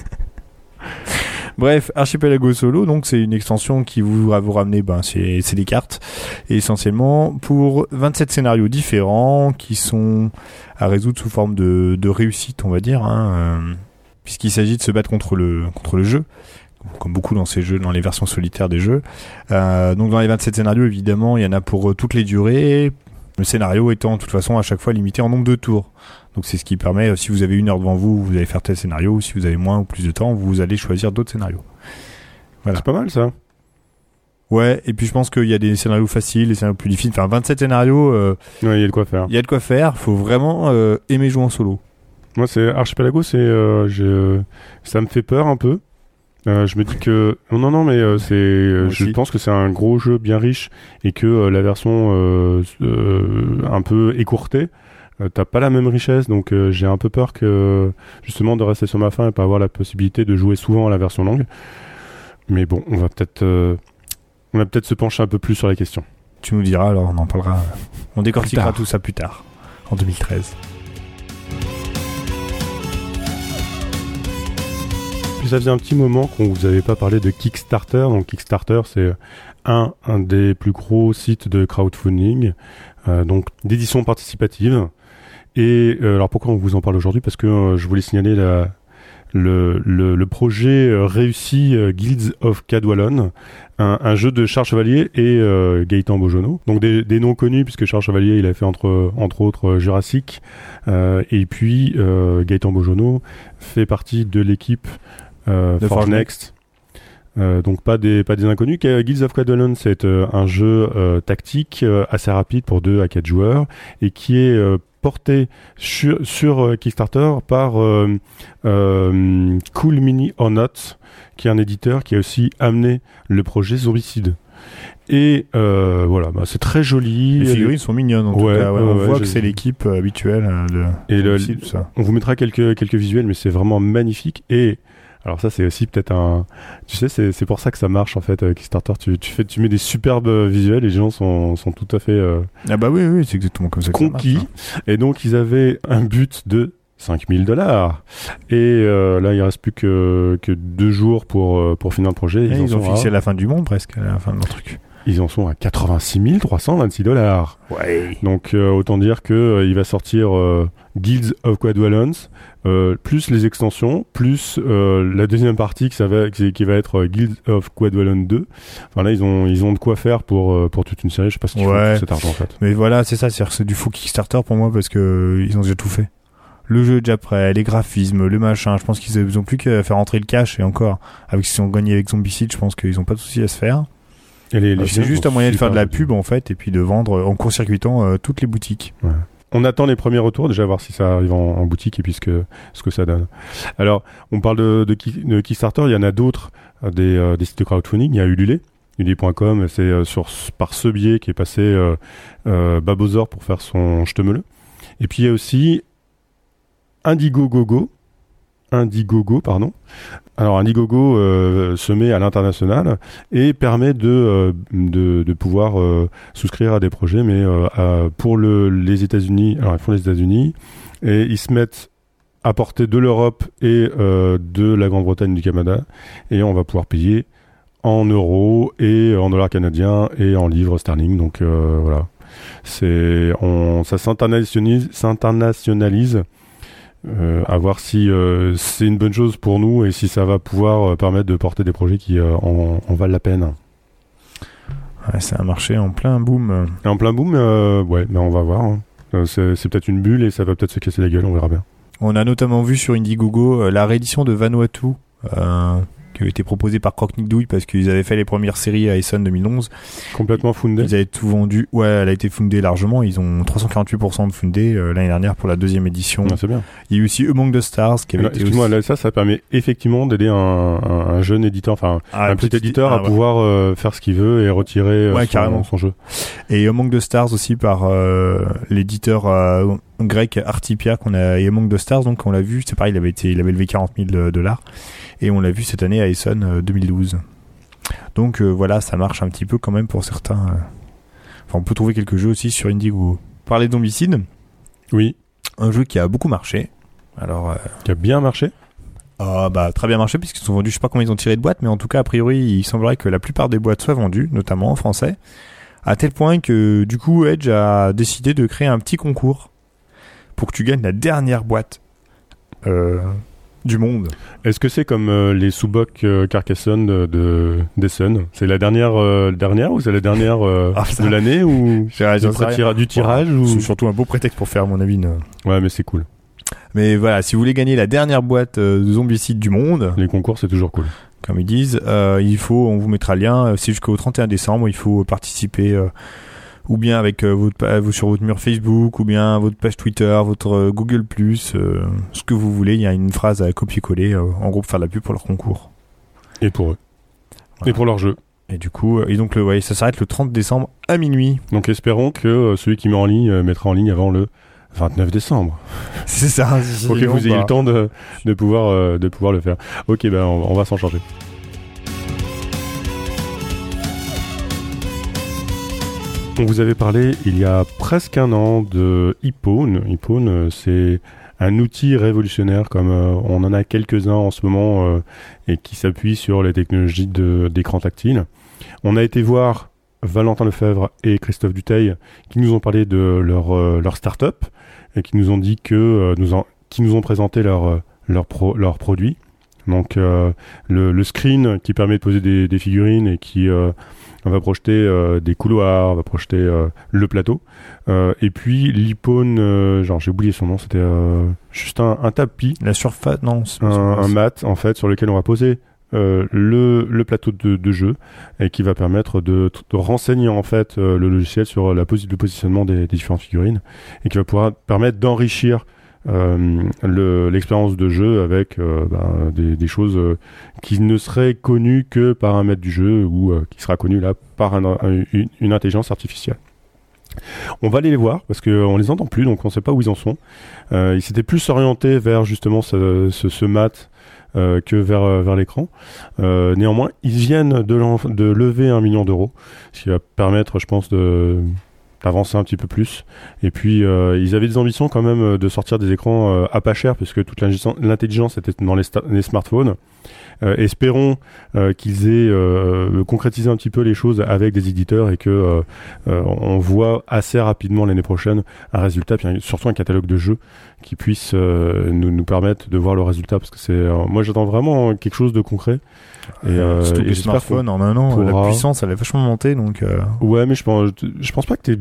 Bref, Archipelago Solo, donc c'est une extension qui vous va vous ramener, ben c'est c'est des cartes, et essentiellement pour vingt-sept scénarios différents qui sont à résoudre sous forme de de réussite, on va dire, hein, euh, puisqu'il s'agit de se battre contre le contre le jeu, comme beaucoup dans ces jeux, dans les versions solitaires des jeux. Euh, donc dans les vingt-sept scénarios, évidemment, il y en a pour euh, toutes les durées. Le scénario étant de toute façon à chaque fois limité en nombre de tours. Donc c'est ce qui permet, si vous avez une heure devant vous, vous allez faire tel scénario, ou si vous avez moins ou plus de temps, vous allez choisir d'autres scénarios. Voilà. C'est pas mal ça. Ouais, et puis je pense qu'il y a des scénarios faciles, des scénarios plus difficiles. Enfin, vingt-sept scénarios, euh, Ouais, il y a de quoi faire. il y a de quoi faire. Faut vraiment euh, aimer jouer en solo. Moi, c'est Archipelago, c'est, euh, je, ça me fait peur un peu. Euh, je me dis que non, non, non, mais euh, c'est, euh, je aussi. pense que c'est un gros jeu bien riche et que euh, la version euh, euh, un peu écourtée, euh, t'as pas la même richesse, donc euh, j'ai un peu peur que justement de rester sur ma faim et pas avoir la possibilité de jouer souvent à la version longue. Mais bon, on va peut-être, euh, on va peut-être se pencher un peu plus sur la question. Tu nous diras, alors on en parlera. On décortiquera tard. tout ça plus tard, en deux mille treize. Puis ça faisait un petit moment qu'on vous avait pas parlé de Kickstarter. Donc Kickstarter, c'est un, un des plus gros sites de crowdfunding, euh, donc d'édition participative. Et euh, alors pourquoi on vous en parle aujourd'hui ? Parce que euh, je voulais signaler la, le, le, le projet euh, réussi euh, Guilds of Cadwallon, un, un jeu de Charles Chevalier et euh, Gaëtan Beaujonneau. Donc des, des noms connus, puisque Charles Chevalier, il a fait entre, entre autres euh, Jurassic, euh, et puis euh, Gaëtan Beaujonneau fait partie de l'équipe euh, De Forge Forge Next. Euh, donc pas des pas des inconnus. Guilds of Cadwallon, c'est euh, un jeu euh, tactique euh, assez rapide pour deux à quatre joueurs et qui est euh, porté sur, sur euh, Kickstarter par euh, euh, Cool Mini or Not, qui est un éditeur qui a aussi amené le projet Zombicide. Et euh, voilà, bah, c'est très joli. Les figurines sont mignonnes en Ouais, tout cas. Ouais, ouais, on ouais, voit je- que c'est l'équipe euh, habituelle euh, de Et le- aussi, tout ça. On vous mettra quelques quelques visuels, mais c'est vraiment magnifique. Et alors ça, c'est aussi peut-être un. Tu sais, c'est c'est pour ça que ça marche en fait. euh, Kickstarter, tu tu fais tu mets des superbes visuels, et les gens sont sont tout à fait euh, Ah bah oui, oui, c'est exactement comme ça que ça conquis. marche, hein. Et donc ils avaient un but de cinq mille dollars. Et euh, là, il reste plus que que deux jours pour euh, pour finir le projet. Et en ils ont sont fixé à- la fin du monde presque, à la fin de leur truc. Ils en sont à quatre-vingt-six mille trois cent vingt-six dollars. Ouais. Donc euh, autant dire que euh, il va sortir euh, Guilds of Cadwallon, euh, plus les extensions, plus euh, la deuxième partie qui, ça va, qui, qui va être euh, Guilds of Cadwallon deux. Enfin là, ils ont ils ont de quoi faire pour euh, pour toute une série. Je sais pas si tu Ouais. font cet argent en fait. Mais voilà, c'est ça, c'est-à-dire que c'est du faux Kickstarter pour moi parce que euh, ils ont déjà tout fait. Le jeu est déjà prêt, les graphismes, le machin, je pense qu'ils ils ont plus qu'à faire entrer le cash et encore, avec ce qu'ils ont gagné avec Zombicide, je pense qu'ils ont pas de souci à se faire. Et les, les euh, c'est juste un moyen de faire de la pub en fait et puis de vendre en court-circuitant euh, toutes les boutiques. Ouais. On attend les premiers retours, déjà voir si ça arrive en, en boutique et puis ce que, ce que ça donne. Alors, on parle de, de, de Kickstarter, il y en a d'autres, des, euh, des sites de crowdfunding. Il y a Ulule, ulule point com, c'est euh, sur, par ce biais qui est passé euh, euh, Babozor pour faire son Je te me le. Et puis il y a aussi Indiegogo, Indiegogo, pardon. Alors Indiegogo euh, se met à l'international et permet de euh, de, de pouvoir euh, souscrire à des projets, mais euh, à, pour le, les États-Unis. Alors ils font les États-Unis et ils se mettent à portée de l'Europe et euh, de la Grande-Bretagne, du Canada, et on va pouvoir payer en euros et en dollars canadiens et en livres sterling. Donc euh, voilà, c'est on ça s'internationalise, s'internationalise. Euh, à voir si euh, c'est une bonne chose pour nous et si ça va pouvoir euh, permettre de porter des projets qui euh, en, en valent la peine. Ouais, c'est un marché en plein boom. En plein boom, euh, ouais, mais on va voir. Hein. C'est, c'est peut-être une bulle et ça va peut-être se casser la gueule, on verra bien. On a notamment vu sur Indiegogo euh, la réédition de Vanuatu, euh, qui a été proposée par Croque-Nique Douille parce qu'ils avaient fait les premières séries à Essen deux mille onze. Complètement fundé. Ils avaient tout vendu. Ouais, elle a été fundée largement. Ils ont trois cent quarante-huit pour cent de fundé euh, l'année dernière pour la deuxième édition. Ah, c'est bien. Il y a eu aussi Among the Stars qui avait là, été excuse-moi, aussi... là, ça, ça permet effectivement d'aider un, un, un jeune éditeur, enfin ah, un petit, petit éditeur ah, à ouais. pouvoir euh, faire ce qu'il veut et retirer ouais, euh, son, son jeu. Et Among the Stars aussi par euh, l'éditeur euh, grec Artipia qu'on a et Among the Stars, donc on l'a vu, c'est pareil, il avait été, il avait levé quarante mille dollars. Et on l'a vu cette année à Essen euh, deux mille douze. Donc euh, voilà, ça marche un petit peu quand même pour certains. Euh... Enfin, on peut trouver quelques jeux aussi sur Indiegogo. Parler d'Zombicide. Oui. Un jeu qui a beaucoup marché. Alors. Euh... Qui a bien marché. Ah bah très bien marché puisqu'ils sont vendus. Je sais pas combien ils ont tiré de boîtes, mais en tout cas a priori il semblerait que la plupart des boîtes soient vendues, notamment en français, à tel point que du coup Edge a décidé de créer un petit concours pour que tu gagnes la dernière boîte. Euh. Du monde. Est-ce que c'est comme euh, les Subok euh, Carcassonne de, de d'Essen ? C'est la dernière euh, dernière ou c'est la dernière euh, ah, de l'année ou du, tira- du tirage ouais, ou... C'est surtout un beau prétexte pour faire à mon avis une... Ouais, mais c'est cool. Mais voilà, si vous voulez gagner la dernière boîte euh, de Zombicide du monde, les concours c'est toujours cool. Comme ils disent, euh, il faut, on vous mettra le lien. C'est jusqu'au trente et un décembre. Il faut participer. Euh, ou bien avec euh, votre euh, sur votre mur Facebook, ou bien votre page Twitter, votre euh, Google plus, euh, ce que vous voulez. Il y a une phrase à copier-coller, euh, en gros, pour faire de la pub pour leur concours. Et pour eux. Voilà. Et pour leur jeu. Et du coup, euh, et donc le, ouais, ça s'arrête le trente décembre à minuit. Donc espérons que euh, celui qui met en ligne euh, mettra en ligne avant le vingt-neuf décembre. C'est ça. Pour que vous ayez bah. le temps de, de pouvoir euh, de pouvoir le faire. Ok, ben on, on va s'en charger. On vous avait parlé il y a presque un an de Epone. Epone, c'est un outil révolutionnaire comme euh, on en a quelques-uns en ce moment euh, et qui s'appuie sur les technologies de, d'écran tactile. On a été voir Valentin Lefebvre et Christophe Dutheil qui nous ont parlé de leur, euh, leur start-up et qui nous ont dit que euh, nous en, qui nous ont présenté leur, leur, pro, leur produit. Donc euh, le, le screen qui permet de poser des, des figurines et qui euh, va projeter euh, des couloirs, va projeter euh, le plateau. Euh, et puis l'Epone, euh, genre j'ai oublié son nom, c'était euh, juste un, un tapis. La surface, non. C'est un, un mat en fait sur lequel on va poser euh, le, le plateau de, de jeu et qui va permettre de, de renseigner en fait euh, le logiciel sur la posi- le positionnement des, des différentes figurines et qui va pouvoir permettre d'enrichir Euh, le, l'expérience de jeu avec euh, ben, des, des choses euh, qui ne seraient connues que par un maître du jeu ou euh, qui sera connu là par un, un, une, une intelligence artificielle. On va aller les voir parce qu'on les entend plus, donc on ne sait pas où ils en sont. Euh, ils s'étaient plus orientés vers justement ce, ce, ce mat euh, que vers, vers l'écran. Euh, néanmoins, ils viennent de, de lever un million d'euros, ce qui va permettre, je pense, de avancer un petit peu plus. Et puis euh, ils avaient des ambitions quand même de sortir des écrans euh, à pas cher puisque toute l'intelligence était dans les, sta- les smartphones. Euh, espérons euh, qu'ils aient euh, concrétisé un petit peu les choses avec des éditeurs et que euh, euh, on voit assez rapidement l'année prochaine un résultat, puis surtout un catalogue de jeux qui puisse euh, nous, nous permettre de voir le résultat parce que c'est euh, moi j'attends vraiment quelque chose de concret. Et, euh, surtout et les smartphones en un an, pourra... la puissance elle a vachement monté donc. Euh... Ouais, mais je pense, je pense pas que t'aies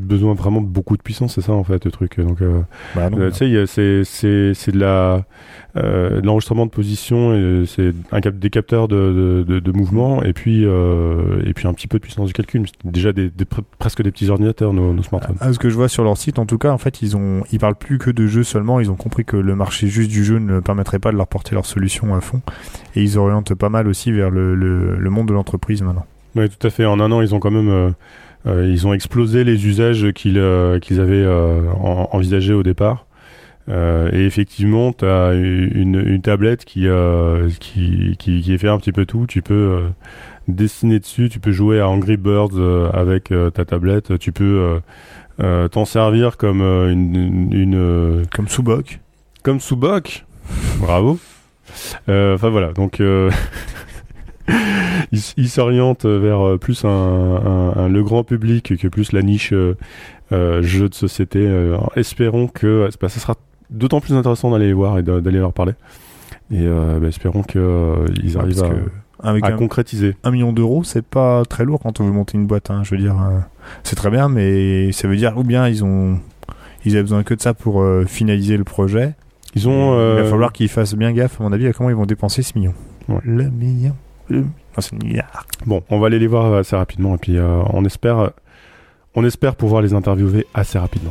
besoin vraiment de beaucoup de puissance, c'est ça en fait le truc. Donc, euh, bah non, euh, tu sais, c'est c'est c'est de la euh, de l'enregistrement de position, et c'est un cap des capteurs de de, de, de mouvement, et puis euh, et puis un petit peu de puissance du calcul. C'est déjà des, des pre- presque des petits ordinateurs nos, nos smartphones. Ah, ce que je vois sur leur site, en tout cas, en fait, ils ont ils parlent plus que de jeux seulement. Ils ont compris que le marché juste du jeu ne permettrait pas de leur porter leur solution à fond, et ils orientent pas mal aussi vers le le, le monde de l'entreprise maintenant. Oui, tout à fait. En un an, ils ont quand même euh, euh, ils ont explosé les usages qu'ils euh, qu'ils avaient euh, en, envisagés au départ. Euh, et effectivement, tu as une, une tablette qui, euh, qui, qui, qui fait un petit peu tout. Tu peux euh, dessiner dessus, tu peux jouer à Angry Birds euh, avec euh, ta tablette, tu peux euh, euh, t'en servir comme euh, une... une, une euh, comme Subok. Comme Subok. Bravo. Enfin euh, voilà, donc... Euh il, il s'oriente vers plus un, un, un le grand public que plus la niche euh, euh, jeu de société. Euh, espérons que bah, ça sera d'autant plus intéressant d'aller les voir et de, d'aller leur parler. Et euh, bah, espérons qu'ils euh, ouais, arrivent à, à un, concrétiser. Un million d'euros, c'est pas très lourd quand on veut monter une boîte. Hein, je veux dire, euh, c'est très bien, mais ça veut dire ou bien ils ont ils avaient besoin que de ça pour euh, finaliser le projet. Ils ont. Euh... Il va falloir qu'ils fassent bien gaffe, à mon avis, à comment ils vont dépenser ce million. Ouais. Le million. Le... Oh, c'est le milliard. Bon, on va aller les voir assez rapidement et puis euh, on espère, on espère pouvoir les interviewer assez rapidement.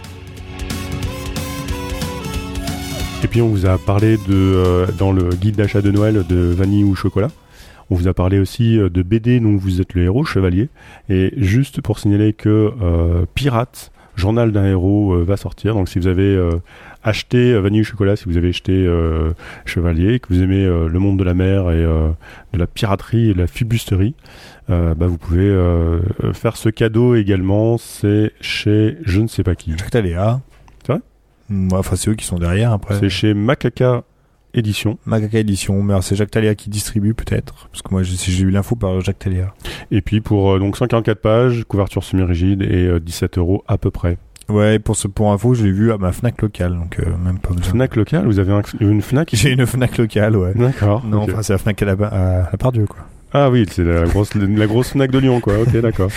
Et puis on vous a parlé de euh, dans le guide d'achat de Noël de Vanille ou Chocolat. On vous a parlé aussi de B D dont vous êtes le héros, Chevalier. Et juste pour signaler que euh, Pirate, Journal d'un héros, euh, va sortir. Donc si vous avez euh, acheté euh, Vanille ou Chocolat, si vous avez acheté euh, Chevalier, que vous aimez euh, le monde de la mer et euh, de la piraterie et de la flibusterie, euh, bah vous pouvez euh, faire ce cadeau également. C'est chez je ne sais pas qui. Jacques Taléa. C'est vrai ? Enfin, c'est eux qui sont derrière après. C'est chez Macaca Édition. Macaca Édition, mais alors c'est Jacques Taléa qui distribue peut-être, parce que moi j'ai, j'ai eu l'info par Jacques Taléa. Et puis pour euh, donc cent quarante-quatre pages, couverture semi-rigide et euh, dix-sept euros à peu près. Ouais, pour ce pour info, je l'ai vu à ma Fnac locale, donc euh, même pas besoin. Fnac locale, vous avez un, une Fnac ici ? J'ai une Fnac locale, ouais. D'accord. Non, okay. Enfin c'est la Fnac à la, à, à Pardieu, quoi. Ah oui, c'est la grosse la grosse Fnac de Lyon, quoi. Ok, d'accord.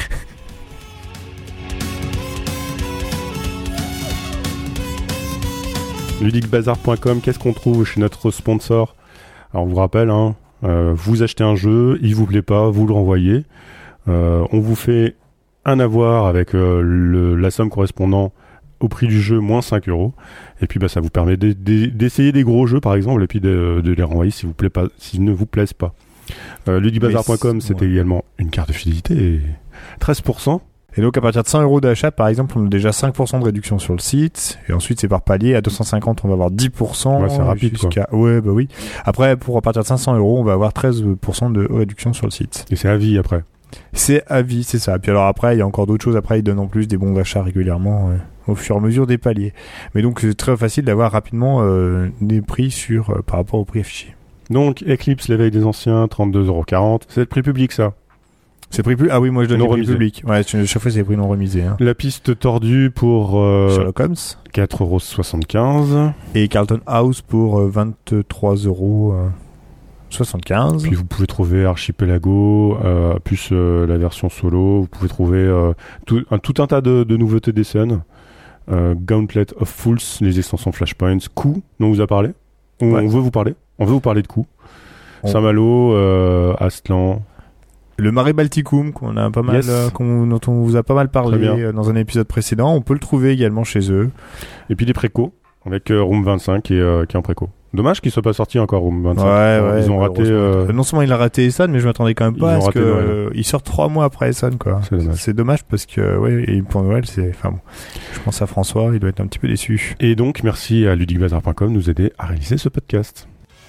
ludique bazar point com, qu'est-ce qu'on trouve chez notre sponsor ? Alors on vous rappelle, hein, euh, vous achetez un jeu, il vous plaît pas, vous le renvoyez. Euh, on vous fait un avoir avec euh, le, la somme correspondant au prix du jeu moins cinq euros. Et puis bah, ça vous permet de, de, d'essayer des gros jeux par exemple et puis de, de les renvoyer si vous plaît pas, s'ils ne vous plaisent pas. Euh, ludique bazar point com, c'était ouais. également une carte de fidélité et treize pour cent. Et donc à partir de cent euros d'achat, par exemple, on a déjà cinq pour cent de réduction sur le site. Et ensuite c'est par palier. À deux cent cinquante, on va avoir dix pour cent. Ouais, c'est rapide jusqu'à... quoi. Ouais, bah oui. Après, pour à partir de cinq cents euros, on va avoir treize pour cent de réduction sur le site. Et c'est à vie après. C'est à vie, c'est ça. Puis alors après, il y a encore d'autres choses. Après, ils donnent en plus des bons d'achat régulièrement euh, au fur et à mesure des paliers. Mais donc c'est très facile d'avoir rapidement euh, des prix sur euh, par rapport au prix affiché. Donc Eclipse, l'éveil des anciens, trente-deux euros quarante. C'est le prix public ça. C'est prix public. Ah oui, moi je donne non le prix remisé. public. Ouais, chaque fois c'est les prix non remisés. Hein. La piste tordue pour euh, Sherlock Holmes, quatre euros soixante-quinze. Et Carlton House pour euh, vingt-trois euros soixante-quinze. Puis vous pouvez trouver Archipelago, euh, plus euh, la version solo. Vous pouvez trouver euh, tout, un, tout un tas de, de nouveautés des Sun. Euh, Gauntlet of Fools, les extensions Flashpoints, Coup, dont on vous a parlé. On, ouais. on veut vous parler. On veut vous parler de Coup. On... Saint-Malo, euh, Astlan. Le Mare Balticum, qu'on a pas mal, yes. euh, qu'on, dont on vous a pas mal parlé euh, dans un épisode précédent, on peut le trouver également chez eux. Et puis des précos, avec euh, Room vingt-cinq et, euh, qui est en préco. Dommage qu'il ne soit pas sorti encore Room vingt-cinq. Ouais, euh, ouais, ils ont raté. Euh... Non seulement il a raté Essonne, mais je m'attendais quand même pas à ce que euh, il sorte trois mois après Essonne, quoi. C'est dommage. C'est dommage parce que ouais, et pour Noël, c'est, enfin bon, je pense à François, il doit être un petit peu déçu. Et donc merci à ludique bazar point com de nous aider à réaliser ce podcast.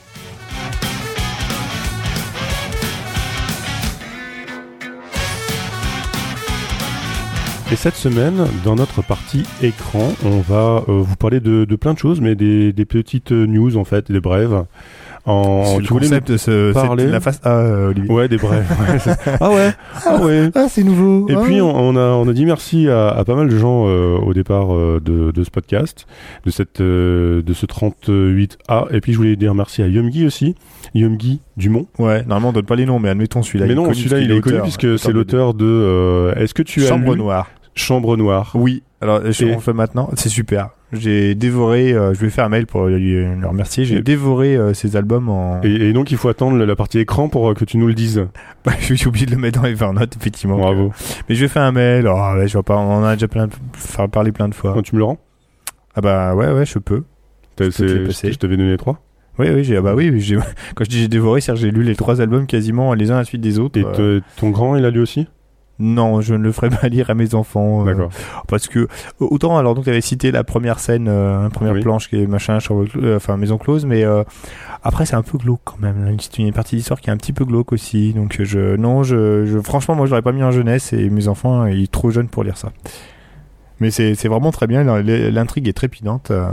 Et cette semaine, dans notre partie écran, on va euh, vous parler de, de plein de choses, mais des, des petites news en fait, des brèves. En, c'est le concept de ce, parler... c'est la face A, euh, Olivier. Ouais, des brèves. Ouais, ah ouais, ah ouais. Ah, c'est nouveau. Et ah. puis on, on a on a dit merci à, à pas mal de gens euh, au départ euh, de, de ce podcast, de cette euh, de ce trente-huit A. Et puis je voulais dire merci à Yomgi aussi, Yomgi Dumont. Ouais, normalement on donne pas les noms, mais admettons celui-là. Mais il non, connu celui-là il est connu puisque c'est l'auteur de. Euh, est-ce que tu as Chambre lu Noire. Chambre Noire. Oui, alors je Et... on fait maintenant, c'est super. J'ai dévoré, euh, je vais faire un mail pour lui, lui remercier, j'ai et... dévoré euh, ces albums en... Et, et donc il faut attendre la partie écran pour que tu nous le dises. Bah, j'ai oublié de le mettre dans Evernote, effectivement. Bravo. Que... Mais je vais faire un mail, oh, ouais, je vais pas... on en a déjà plein de... faire parler plein de fois. Quand tu me le rends? Ah bah ouais, ouais, je peux. Je, je t'avais donné trois? Oui, oui, j'ai, ah bah oui, j'ai, quand je dis j'ai dévoré, c'est-à-dire que j'ai lu les trois albums quasiment les uns à la suite des autres. Et euh... ton grand, il a lu aussi? Non, je ne le ferai pas lire à mes enfants. D'accord. Euh, parce que, autant, alors, donc, tu avais cité la première scène, euh, la première oui. planche qui est machin, chambre, euh, enfin, maison close, mais, euh, après, c'est un peu glauque quand même. Là. C'est une partie d'histoire qui est un petit peu glauque aussi. Donc, je, non, je, je franchement, moi, je l'aurais pas mis en jeunesse et mes enfants, ils sont trop jeunes pour lire ça. Mais c'est, c'est vraiment très bien. L'intrigue est trépidante. Euh,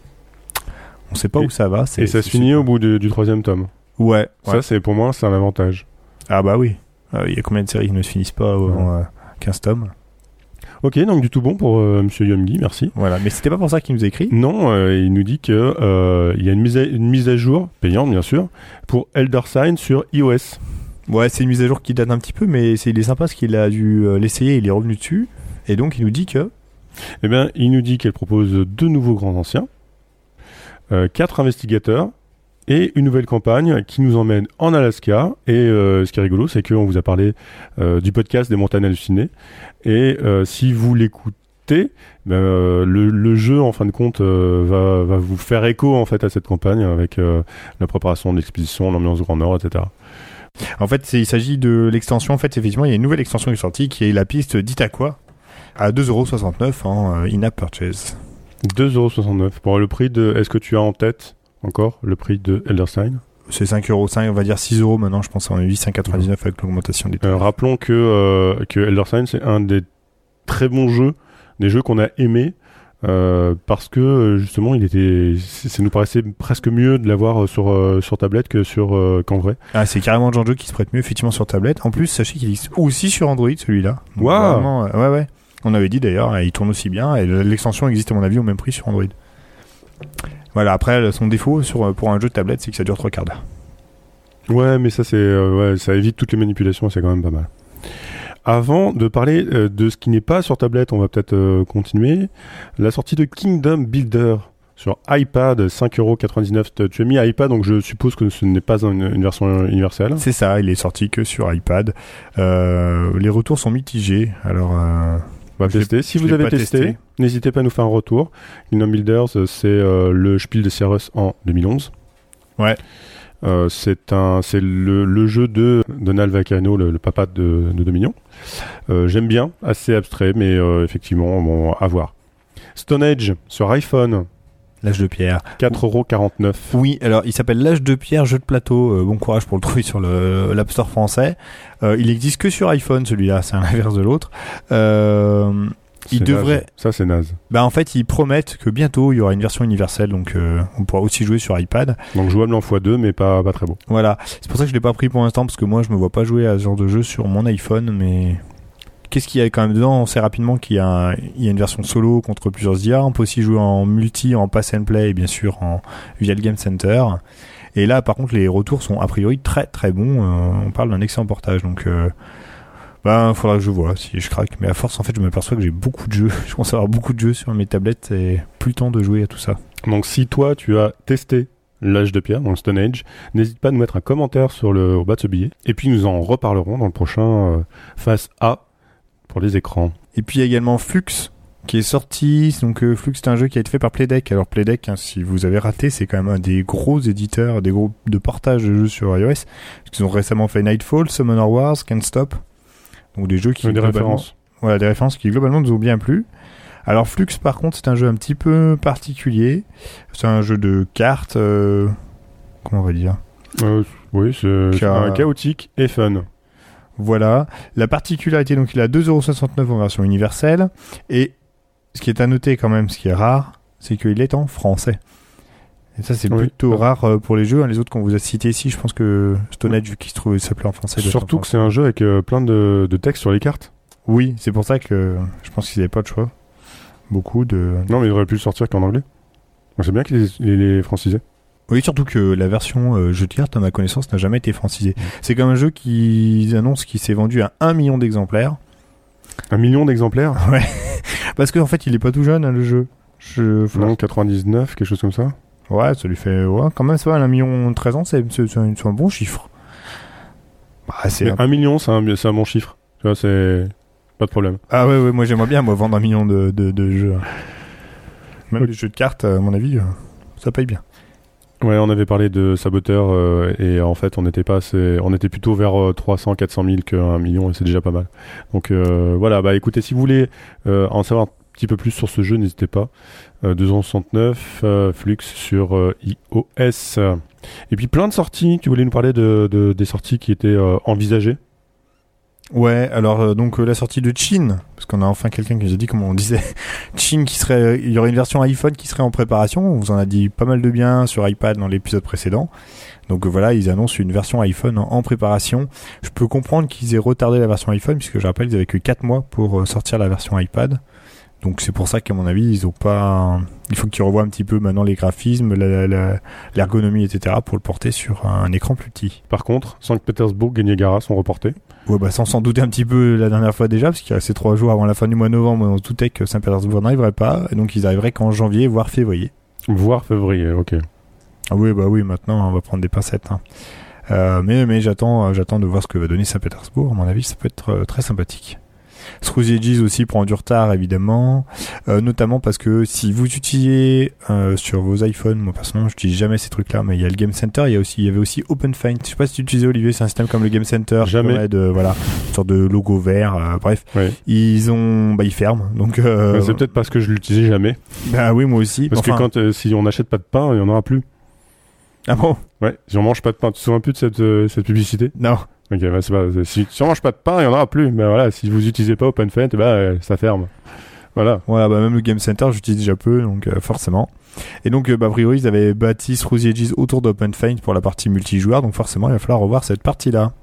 on sait pas et, où ça va. C'est, et ça se finit au bout de, du troisième tome. Ouais. Ça, ouais. c'est, pour moi, c'est un avantage. Ah bah oui. Il euh, y a combien de séries qui ne se finissent pas avant euh, quinze tomes? Ok, donc du tout bon pour euh, Monsieur Youngi, merci. Voilà, mais c'était pas pour ça qu'il nous a écrit. Non, euh, il nous dit que euh, il y a une mise, à, une mise à jour, payante bien sûr, pour Elder Sign sur iOS. Ouais, c'est une mise à jour qui date un petit peu, mais c'est, il est sympa parce qu'il a dû euh, l'essayer, il est revenu dessus, et donc il nous dit que... Eh bien, il nous dit qu'elle propose deux nouveaux grands anciens, euh, quatre investigateurs, et une nouvelle campagne qui nous emmène en Alaska. Et euh, ce qui est rigolo, c'est qu'on vous a parlé euh, du podcast des montagnes hallucinées. Et euh, si vous l'écoutez, ben, euh, le, le jeu, en fin de compte, euh, va, va vous faire écho en fait à cette campagne avec euh, la préparation de l'expédition, l'ambiance du Grand Nord, et cetera. En fait, c'est, il s'agit de l'extension. En fait, effectivement, il y a une nouvelle extension qui est sortie, qui est la piste d'Itaqua à deux euros soixante-neuf en euh, in-app purchase. deux euros soixante-neuf. Pour le prix de... Est-ce que tu as en tête encore le prix de Elder Sign? C'est cinq euros, on va dire six euros maintenant, je pense en huit cent quatre-vingt-dix-neuf avec l'augmentation des euh, rappelons que, euh, que Elder Sign, c'est un des très bons jeux, des jeux qu'on a aimés, euh, parce que justement, il était, ça nous paraissait presque mieux de l'avoir sur, euh, sur tablette que sur, euh, qu'en vrai. Ah, c'est carrément le genre de jeu qui se prête mieux effectivement sur tablette. En plus, sachez qu'il existe aussi sur Android celui-là. Waouh! Euh, ouais, ouais. On avait dit d'ailleurs, il tourne aussi bien, et l'extension existe à mon avis au même prix sur Android. Voilà, après, son défaut sur, pour un jeu de tablette, c'est que ça dure trois quarts d'heure. Ouais, mais ça, c'est, euh, ouais, ça évite toutes les manipulations, c'est quand même pas mal. Avant de parler euh, de ce qui n'est pas sur tablette, on va peut-être euh, continuer. La sortie de Kingdom Builder sur iPad, cinq euros quatre-vingt-dix-neuf. Tu as mis iPad, donc je suppose que ce n'est pas une, une version universelle. C'est ça, il est sorti que sur iPad. Euh, les retours sont mitigés, alors... Euh... On va tester. Si vous avez testé, testé, n'hésitez pas à nous faire un retour. Kingdom Builders, c'est euh, le Spiel des Jahres en deux mille onze. Ouais. Euh, c'est un, c'est le, le jeu de Donald Vaccarino, le, le papa de, de Dominion. Euh, j'aime bien, assez abstrait, mais euh, effectivement, bon, à voir. Stone Age sur iPhone. L'âge de pierre. quatre euros quarante-neuf. Oui, alors il s'appelle L'âge de pierre, jeu de plateau. Euh, bon courage pour le trouver sur le, l'App Store français. Euh, il existe que sur iPhone, celui-là, c'est l'inverse de l'autre. Euh, il devrait. Naze. Ça, c'est naze. Bah, en fait, ils promettent que bientôt il y aura une version universelle, donc euh, on pourra aussi jouer sur iPad. Donc jouable en fois deux, mais pas, pas très beau. Voilà. C'est pour ça que je l'ai pas pris pour l'instant, parce que moi, je me vois pas jouer à ce genre de jeu sur mon iPhone, mais. Qu'est-ce qu'il y a quand même dedans? On sait rapidement qu'il y a, un, il y a une version solo contre plusieurs I A. On peut aussi jouer en multi, en pass and play et bien sûr en, via le Game Center. Et là, par contre, les retours sont a priori très très bons. Euh, on parle d'un excellent portage. Donc, euh, ben, faudra que je vois si je craque. Mais à force, en fait, je m'aperçois que j'ai beaucoup de jeux. Je commence à avoir beaucoup de jeux sur mes tablettes et plus le temps de jouer à tout ça. Donc, si toi, tu as testé l'âge de pierre, dans le Stone Age, n'hésite pas à nous mettre un commentaire sur le, au bas de ce billet. Et puis, nous en reparlerons dans le prochain euh, Face A. Pour les écrans. Et puis il y a également Flux qui est sorti. Donc euh, Flux, c'est un jeu qui a été fait par Playdeck. Alors Playdeck, hein, si vous avez raté, c'est quand même un des gros éditeurs, des gros de portage de jeux sur iOS. Ils ont récemment fait Nightfall, Summoner Wars, Can't Stop. Donc des jeux qui des références. Voilà, des références qui globalement nous ont bien plu. Alors Flux, par contre, c'est un jeu un petit peu particulier. C'est un jeu de cartes. Euh... Comment on va dire euh, Oui, c'est Car... un chaotique et fun. Voilà. La particularité, donc, il a deux euros soixante-neuf en version universelle. Et ce qui est à noter quand même, ce qui est rare, c'est qu'il est en français. Et ça, c'est oui. plutôt rare euh, pour les jeux. Hein. Les autres qu'on vous a cités ici, je pense que Stone Age, vu qu'il se trouve, s'appelait en français. Surtout que c'est un jeu avec euh, plein de, de textes sur les cartes. Oui, c'est pour ça que je pense qu'ils n'avaient pas de choix. Beaucoup de... Non, mais ils auraient pu le sortir qu'en anglais. On sait bien qu'il est, il est francisé. Oui, surtout que la version euh, jeu de cartes, à ma connaissance, n'a jamais été francisée. Mmh. C'est comme un jeu qui annonce qu'il s'est vendu à un million d'exemplaires. Un million d'exemplaires? Ouais. Parce qu'en fait, il est pas tout jeune, hein, le jeu. Je... Non, quatre-vingt-dix-neuf, quelque chose comme ça. Ouais, ça lui fait... Ouais, quand même, ça va, un million treize ans, c'est, c'est, c'est, un, c'est un bon chiffre. Bah, c'est un... un million, c'est un, c'est un bon chiffre. Tu vois, c'est... Pas de problème. Ah ouais, ouais, moi j'aimerais bien, moi, vendre un million de, de, de jeux. Même okay. Les jeux de cartes, à mon avis, ça paye bien. Ouais, on avait parlé de Saboteur euh, et en fait on était pas assez, on était plutôt vers euh, trois cents, quatre cent mille qu'un million et c'est déjà pas mal. Donc euh, voilà, bah écoutez, si vous voulez euh, en savoir un petit peu plus sur ce jeu, n'hésitez pas. Euh, deux cent soixante-neuf euh, Flux sur euh, iOS. Et puis plein de sorties. Tu voulais nous parler de, de des sorties qui étaient euh, envisagées? Ouais, alors euh, donc euh, la sortie de Chin, parce qu'on a enfin quelqu'un qui nous a dit, comment on disait, Chin qui serait, il y aurait une version iPhone qui serait en préparation. On vous en a dit pas mal de bien sur iPad dans l'épisode précédent. Donc euh, voilà, ils annoncent une version iPhone en, en préparation. Je peux comprendre qu'ils aient retardé la version iPhone, puisque je rappelle qu'ils avaient que quatre mois pour euh, sortir la version iPad. Donc c'est pour ça qu'à mon avis, ils ont pas. Il faut qu'ils revoient un petit peu maintenant les graphismes, la, la, l'ergonomie, et cetera pour le porter sur un écran plus petit. Par contre, Saint-Pétersbourg et Niagara sont reportés. Ouais, bah sans s'en douter un petit peu la dernière fois déjà, parce qu'il restait trois jours avant la fin du mois de novembre, on se doutait que Saint-Pétersbourg n'arriverait pas, et donc ils arriveraient qu'en janvier, voire février. Voire février, ok. Ah oui, bah oui, maintenant on va prendre des pincettes. Hein. Euh, mais mais j'attends, j'attends de voir ce que va donner Saint-Pétersbourg. À mon avis, ça peut être euh, très sympathique. Through the Ages aussi prend du retard évidemment, euh, notamment parce que si vous utilisez euh, sur vos iPhones, moi personnellement je n'utilise jamais ces trucs là, mais il y a le Game Center, il y a aussi il y avait aussi OpenFind. Je sais pas si tu utilisais, Olivier, c'est un système comme le Game Center, jamais. De voilà, une sorte de logo vert, euh, bref, ouais. Ils ont bah ils ferment donc. Euh, c'est peut-être parce que je l'utilisais jamais. Bah oui, moi aussi. Parce enfin, que quand euh, si on n'achète pas de pain, il y en aura plus. Ah bon? Ouais, si on mange pas de pain, tu te souviens plus de cette euh, cette publicité? Non. Ok, bah c'est pas. Si, si on mange pas de pain, il y en aura plus. Mais voilà, si vous utilisez pas OpenFind, bah euh, ça ferme. Voilà. Voilà, bah même le Game Center, j'utilise déjà peu, donc euh, forcément. Et donc, euh, bah, a priori, ils avaient bâti Through the Ages autour d'OpenFind pour la partie multijoueur, donc forcément, il va falloir revoir cette partie-là.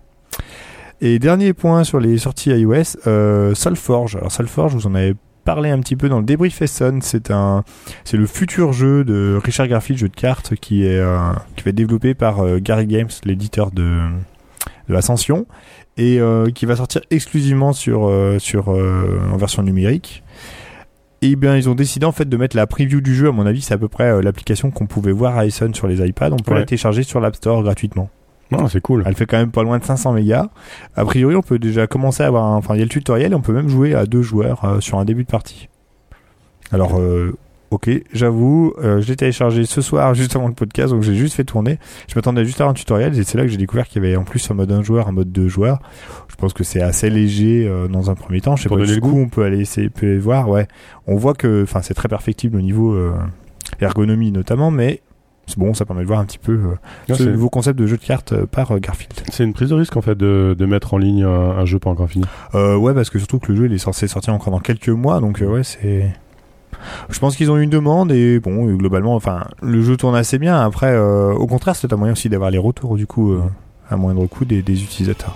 Et dernier point sur les sorties iOS, euh, SolForge. Alors SolForge, je vous en avais parlé un petit peu dans le débrief Essonne. C'est un, c'est le futur jeu de Richard Garfield, jeu de cartes, qui est euh, qui va être développé par euh, Gary Games, l'éditeur de de Ascension, et euh, qui va sortir exclusivement sur euh, sur euh, en version numérique. Et bien ils ont décidé en fait de mettre la preview du jeu. À mon avis, c'est à peu près euh, l'application qu'on pouvait voir à Essonne sur les iPads. On peut ouais. la télécharger sur l'App Store gratuitement. Non, c'est cool. Elle fait quand même pas loin de cinq cents mégas. A priori, on peut déjà commencer à avoir un... Enfin, il y a le tutoriel et on peut même jouer à deux joueurs euh, sur un début de partie. Alors, euh, ok, j'avoue, euh, je l'ai téléchargé ce soir juste avant le podcast, donc j'ai juste fait tourner. Je m'attendais juste à un tutoriel et c'est là que j'ai découvert qu'il y avait en plus un mode un joueur, un mode deux joueurs. Je pense que c'est assez léger euh, dans un premier temps. Je sais Pour pas jusqu'où goût. on peut aller essayer, peut aller voir. Ouais, on voit que, enfin, c'est très perfectible au niveau euh, ergonomie notamment, mais c'est bon, ça permet de voir un petit peu euh, non, ce c'est... nouveau concept de jeu de cartes euh, par euh, Garfield. C'est une prise de risque en fait de, de mettre en ligne un, un jeu pas encore fini. Euh, ouais, parce que surtout que le jeu il est censé sortir encore dans quelques mois, donc euh, ouais, c'est. Je pense qu'ils ont eu une demande et bon, globalement, enfin, le jeu tourne assez bien. Après, euh, au contraire, c'est un moyen aussi d'avoir les retours du coup euh, à moindre coût des, des utilisateurs.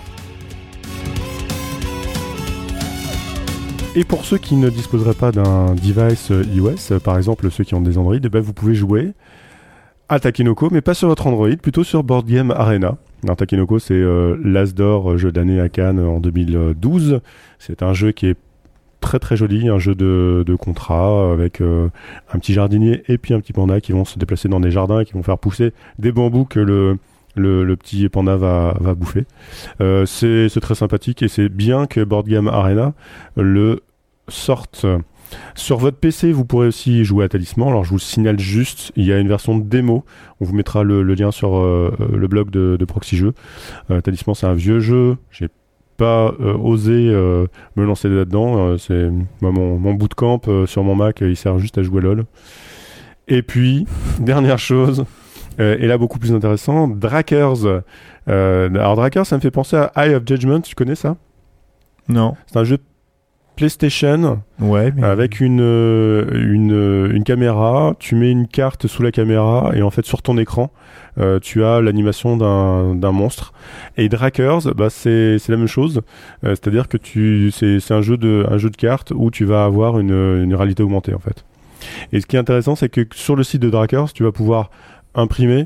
Et pour ceux qui ne disposeraient pas d'un device iOS, par exemple ceux qui ont des Android, eh ben, vous pouvez jouer à Takenoko, mais pas sur votre Android, plutôt sur Board Game Arena. Alors, Takenoko, c'est euh, l'As d'or, jeu d'année à Cannes en deux mille douze. C'est un jeu qui est très très joli, un jeu de, de contrat avec euh, un petit jardinier et puis un petit panda qui vont se déplacer dans des jardins et qui vont faire pousser des bambous que le, le, le petit panda va, va bouffer. Euh, c'est, c'est très sympathique et c'est bien que Board Game Arena le sorte. Sur votre P C, vous pourrez aussi jouer à Talisman. Alors, je vous le signale juste, il y a une version de démo. On vous mettra le, le lien sur euh, le blog de, de Proxy Jeux. Euh, Talisman, c'est un vieux jeu. J'ai pas euh, osé euh, me lancer là-dedans. Euh, c'est moi, mon, mon bootcamp euh, sur mon Mac, euh, il sert juste à jouer LOL. Et puis, dernière chose, euh, et là beaucoup plus intéressant, Drakers. Euh, alors, Drakers, ça me fait penser à Eye of Judgment. Tu connais ça? Non. C'est un jeu PlayStation, ouais, mais... avec une, une, une caméra, tu mets une carte sous la caméra et en fait sur ton écran euh, tu as l'animation d'un, d'un monstre. Et Drakers, bah, c'est, c'est la même chose, euh, c'est-à-dire que tu, c'est, c'est un, jeu de, un jeu de cartes où tu vas avoir une, une réalité augmentée en fait. Et ce qui est intéressant, c'est que sur le site de Drakers, tu vas pouvoir imprimer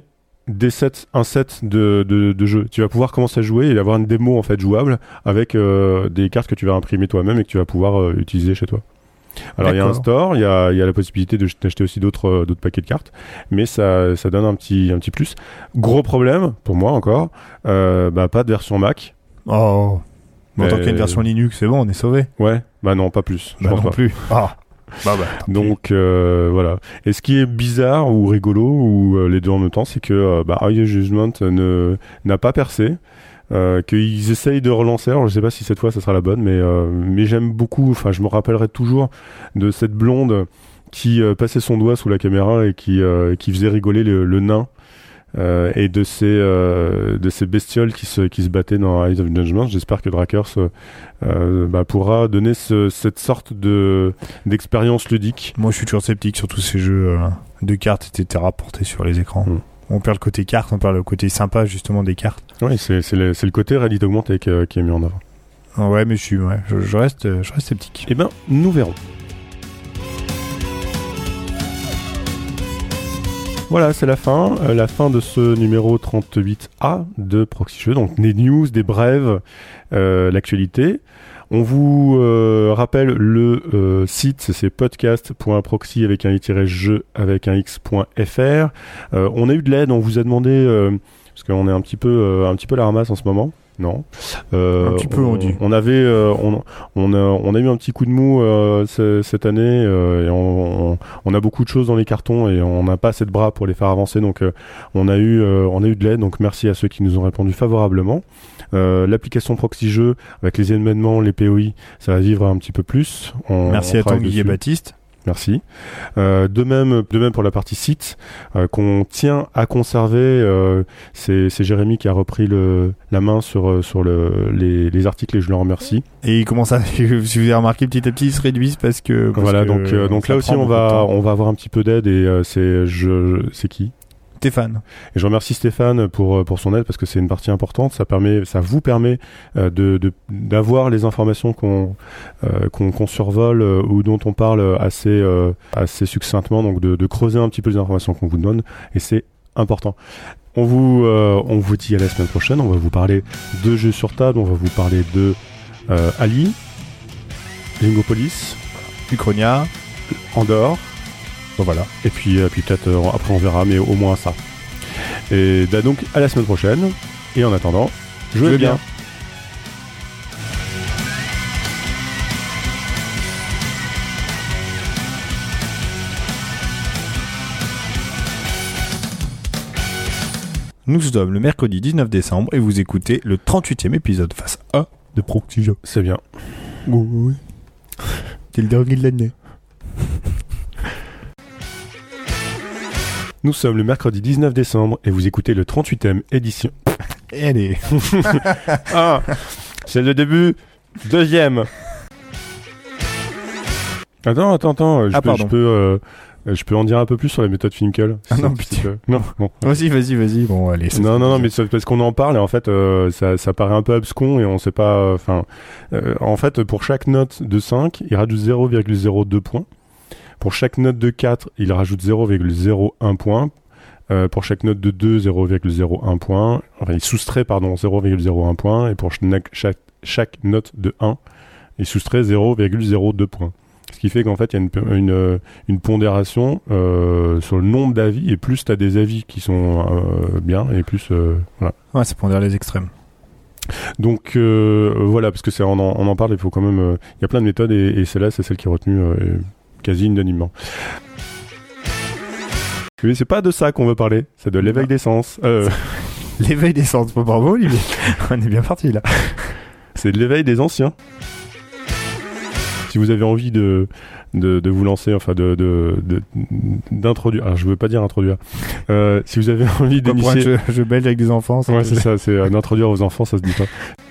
des sets, un set de, de, de jeux. Tu vas pouvoir commencer à jouer et avoir une démo en fait jouable avec euh, des cartes que tu vas imprimer toi-même et que tu vas pouvoir euh, utiliser chez toi. Alors il y a un store, il y a, il y a la possibilité de, d'acheter aussi d'autres, euh, d'autres paquets de cartes, mais ça, ça donne un petit, un petit plus. Gros problème, pour moi encore, euh, bah, pas de version Mac. Oh, mais... en tant qu'il y a une version Linux, c'est bon, on est sauvé. Ouais, bah non, pas plus. Bah non pas. plus. Ah. Bah bah, Donc euh, voilà. Et ce qui est bizarre ou rigolo ou euh, les deux en même temps, c'est que euh, bah, High Judgment ne, n'a pas percé. Euh, qu'ils essayent de relancer. Alors je sais pas si cette fois ça sera la bonne, mais euh, mais j'aime beaucoup. Enfin, je me rappellerai toujours de cette blonde qui euh, passait son doigt sous la caméra et qui euh, qui faisait rigoler le, le nain. Euh, et de ces euh, de ces bestioles qui se qui se battaient dans Rise of Judgment. J'espère que Drakers euh, bah, pourra donner ce, cette sorte de d'expérience ludique. Moi, je suis toujours sceptique sur tous ces jeux euh, de cartes, et cetera portés sur les écrans. Mm. On perd le côté carte, on perd le côté sympa justement des cartes. Oui, c'est c'est le, c'est le côté réalité augmentée qui, qui est mis en avant. Ah ouais, mais je suis ouais, je, je reste je reste sceptique. Eh ben, nous verrons. Voilà, c'est la fin, euh, la fin de ce numéro trente-huit A de Proxy Jeux. Donc des news, des brèves, euh, l'actualité. On vous euh, rappelle le euh, site, c'est podcast point proxy avec un i-jeu avec un x.fr. Euh, on a eu de l'aide, on vous a demandé euh, parce qu'on est un petit peu euh, un petit peu à la ramasse en ce moment. Non. Euh, un petit peu, on, on dit. On avait, euh, on, on a, on a eu un petit coup de mou euh, c- cette année euh, et on, on, on a beaucoup de choses dans les cartons et on n'a pas assez de bras pour les faire avancer. Donc, euh, on a eu, euh, on a eu de l'aide. Donc, merci à ceux qui nous ont répondu favorablement. Euh, l'application Proxy Jeux avec les événements, les P O I, ça va vivre un petit peu plus. On, merci on à Tanguy et Baptiste. Merci. Euh, de même, de même pour la partie site euh, qu'on tient à conserver. Euh, c'est, c'est Jérémy qui a repris le, la main sur sur le, les, les articles et je le remercie. Et il commence à, si vous avez remarqué, petit à petit, ils se réduisent parce que parce voilà. que Donc euh, donc là aussi on va on va avoir un petit peu d'aide et euh, c'est je c'est qui Stéphane. Et je remercie Stéphane pour pour son aide parce que c'est une partie importante. Ça permet, ça vous permet euh, de, de d'avoir les informations qu'on euh, qu'on, qu'on survole euh, ou dont on parle assez euh, assez succinctement. Donc de, de creuser un petit peu les informations qu'on vous donne et c'est important. On vous euh, on vous dit à la semaine prochaine. On va vous parler de jeux sur table. On va vous parler de euh, Ali, Lingopolis, Uchronia, Andorre. Bon, voilà. Et puis, euh, puis peut-être euh, après on verra, mais au moins ça. Et bah, donc à la semaine prochaine. Et en attendant, jouez bien. bien. Nous sommes le mercredi dix-neuf décembre et vous écoutez le trente-huitième épisode face A de Proxy Jeux. C'est bien. Oui, oui. C'est le dernier de l'année. Nous sommes le mercredi dix-neuf décembre et vous écoutez le trente-huitième édition. Et allez. Ah, c'est le début. Deuxième. Attends, attends, attends. Je ah, peux, pardon. Je peux, euh, je peux en dire un peu plus sur la méthode Finkel. Ah non, putain. Que... Non, bon. Vas-y, vas-y, vas-y. Bon, allez. Non, non, non, mais c'est parce qu'on en parle et en fait, euh, ça, ça paraît un peu abscon et on sait pas. Enfin, euh, en fait, pour chaque note de cinq, il rajoute zéro virgule zéro deux points. Pour chaque note de quatre, il rajoute zéro virgule zéro un point. Euh, pour chaque note de deux, zéro virgule zéro un point. Enfin, il soustrait, pardon, zéro virgule zéro un point. Et pour chaque, chaque, chaque note de un, il soustrait zéro virgule zéro deux points. Ce qui fait qu'en fait, il y a une, une, une pondération euh, sur le nombre d'avis. Et plus tu as des avis qui sont euh, bien, et plus... Euh, voilà. Ouais, ça pondère les extrêmes. Donc euh, voilà, parce que c'est on en, on en parle, il faut quand même... Il euh, y a plein de méthodes, et, et celle-là, c'est celle qui est retenue... Euh, quasi unanimement. Mais c'est pas de ça qu'on veut parler, c'est de l'éveil des sens. Euh... L'éveil des sens, bravo Olivier. On est bien parti là. C'est de l'éveil des anciens. Si vous avez envie de, de, de vous lancer, enfin de, de, de, d'introduire, alors je veux pas dire introduire, euh, si vous avez envie d'initier... Je, je belge avec des enfants. Ouais, c'est ça, c'est euh, d'introduire aux enfants, ça se dit pas.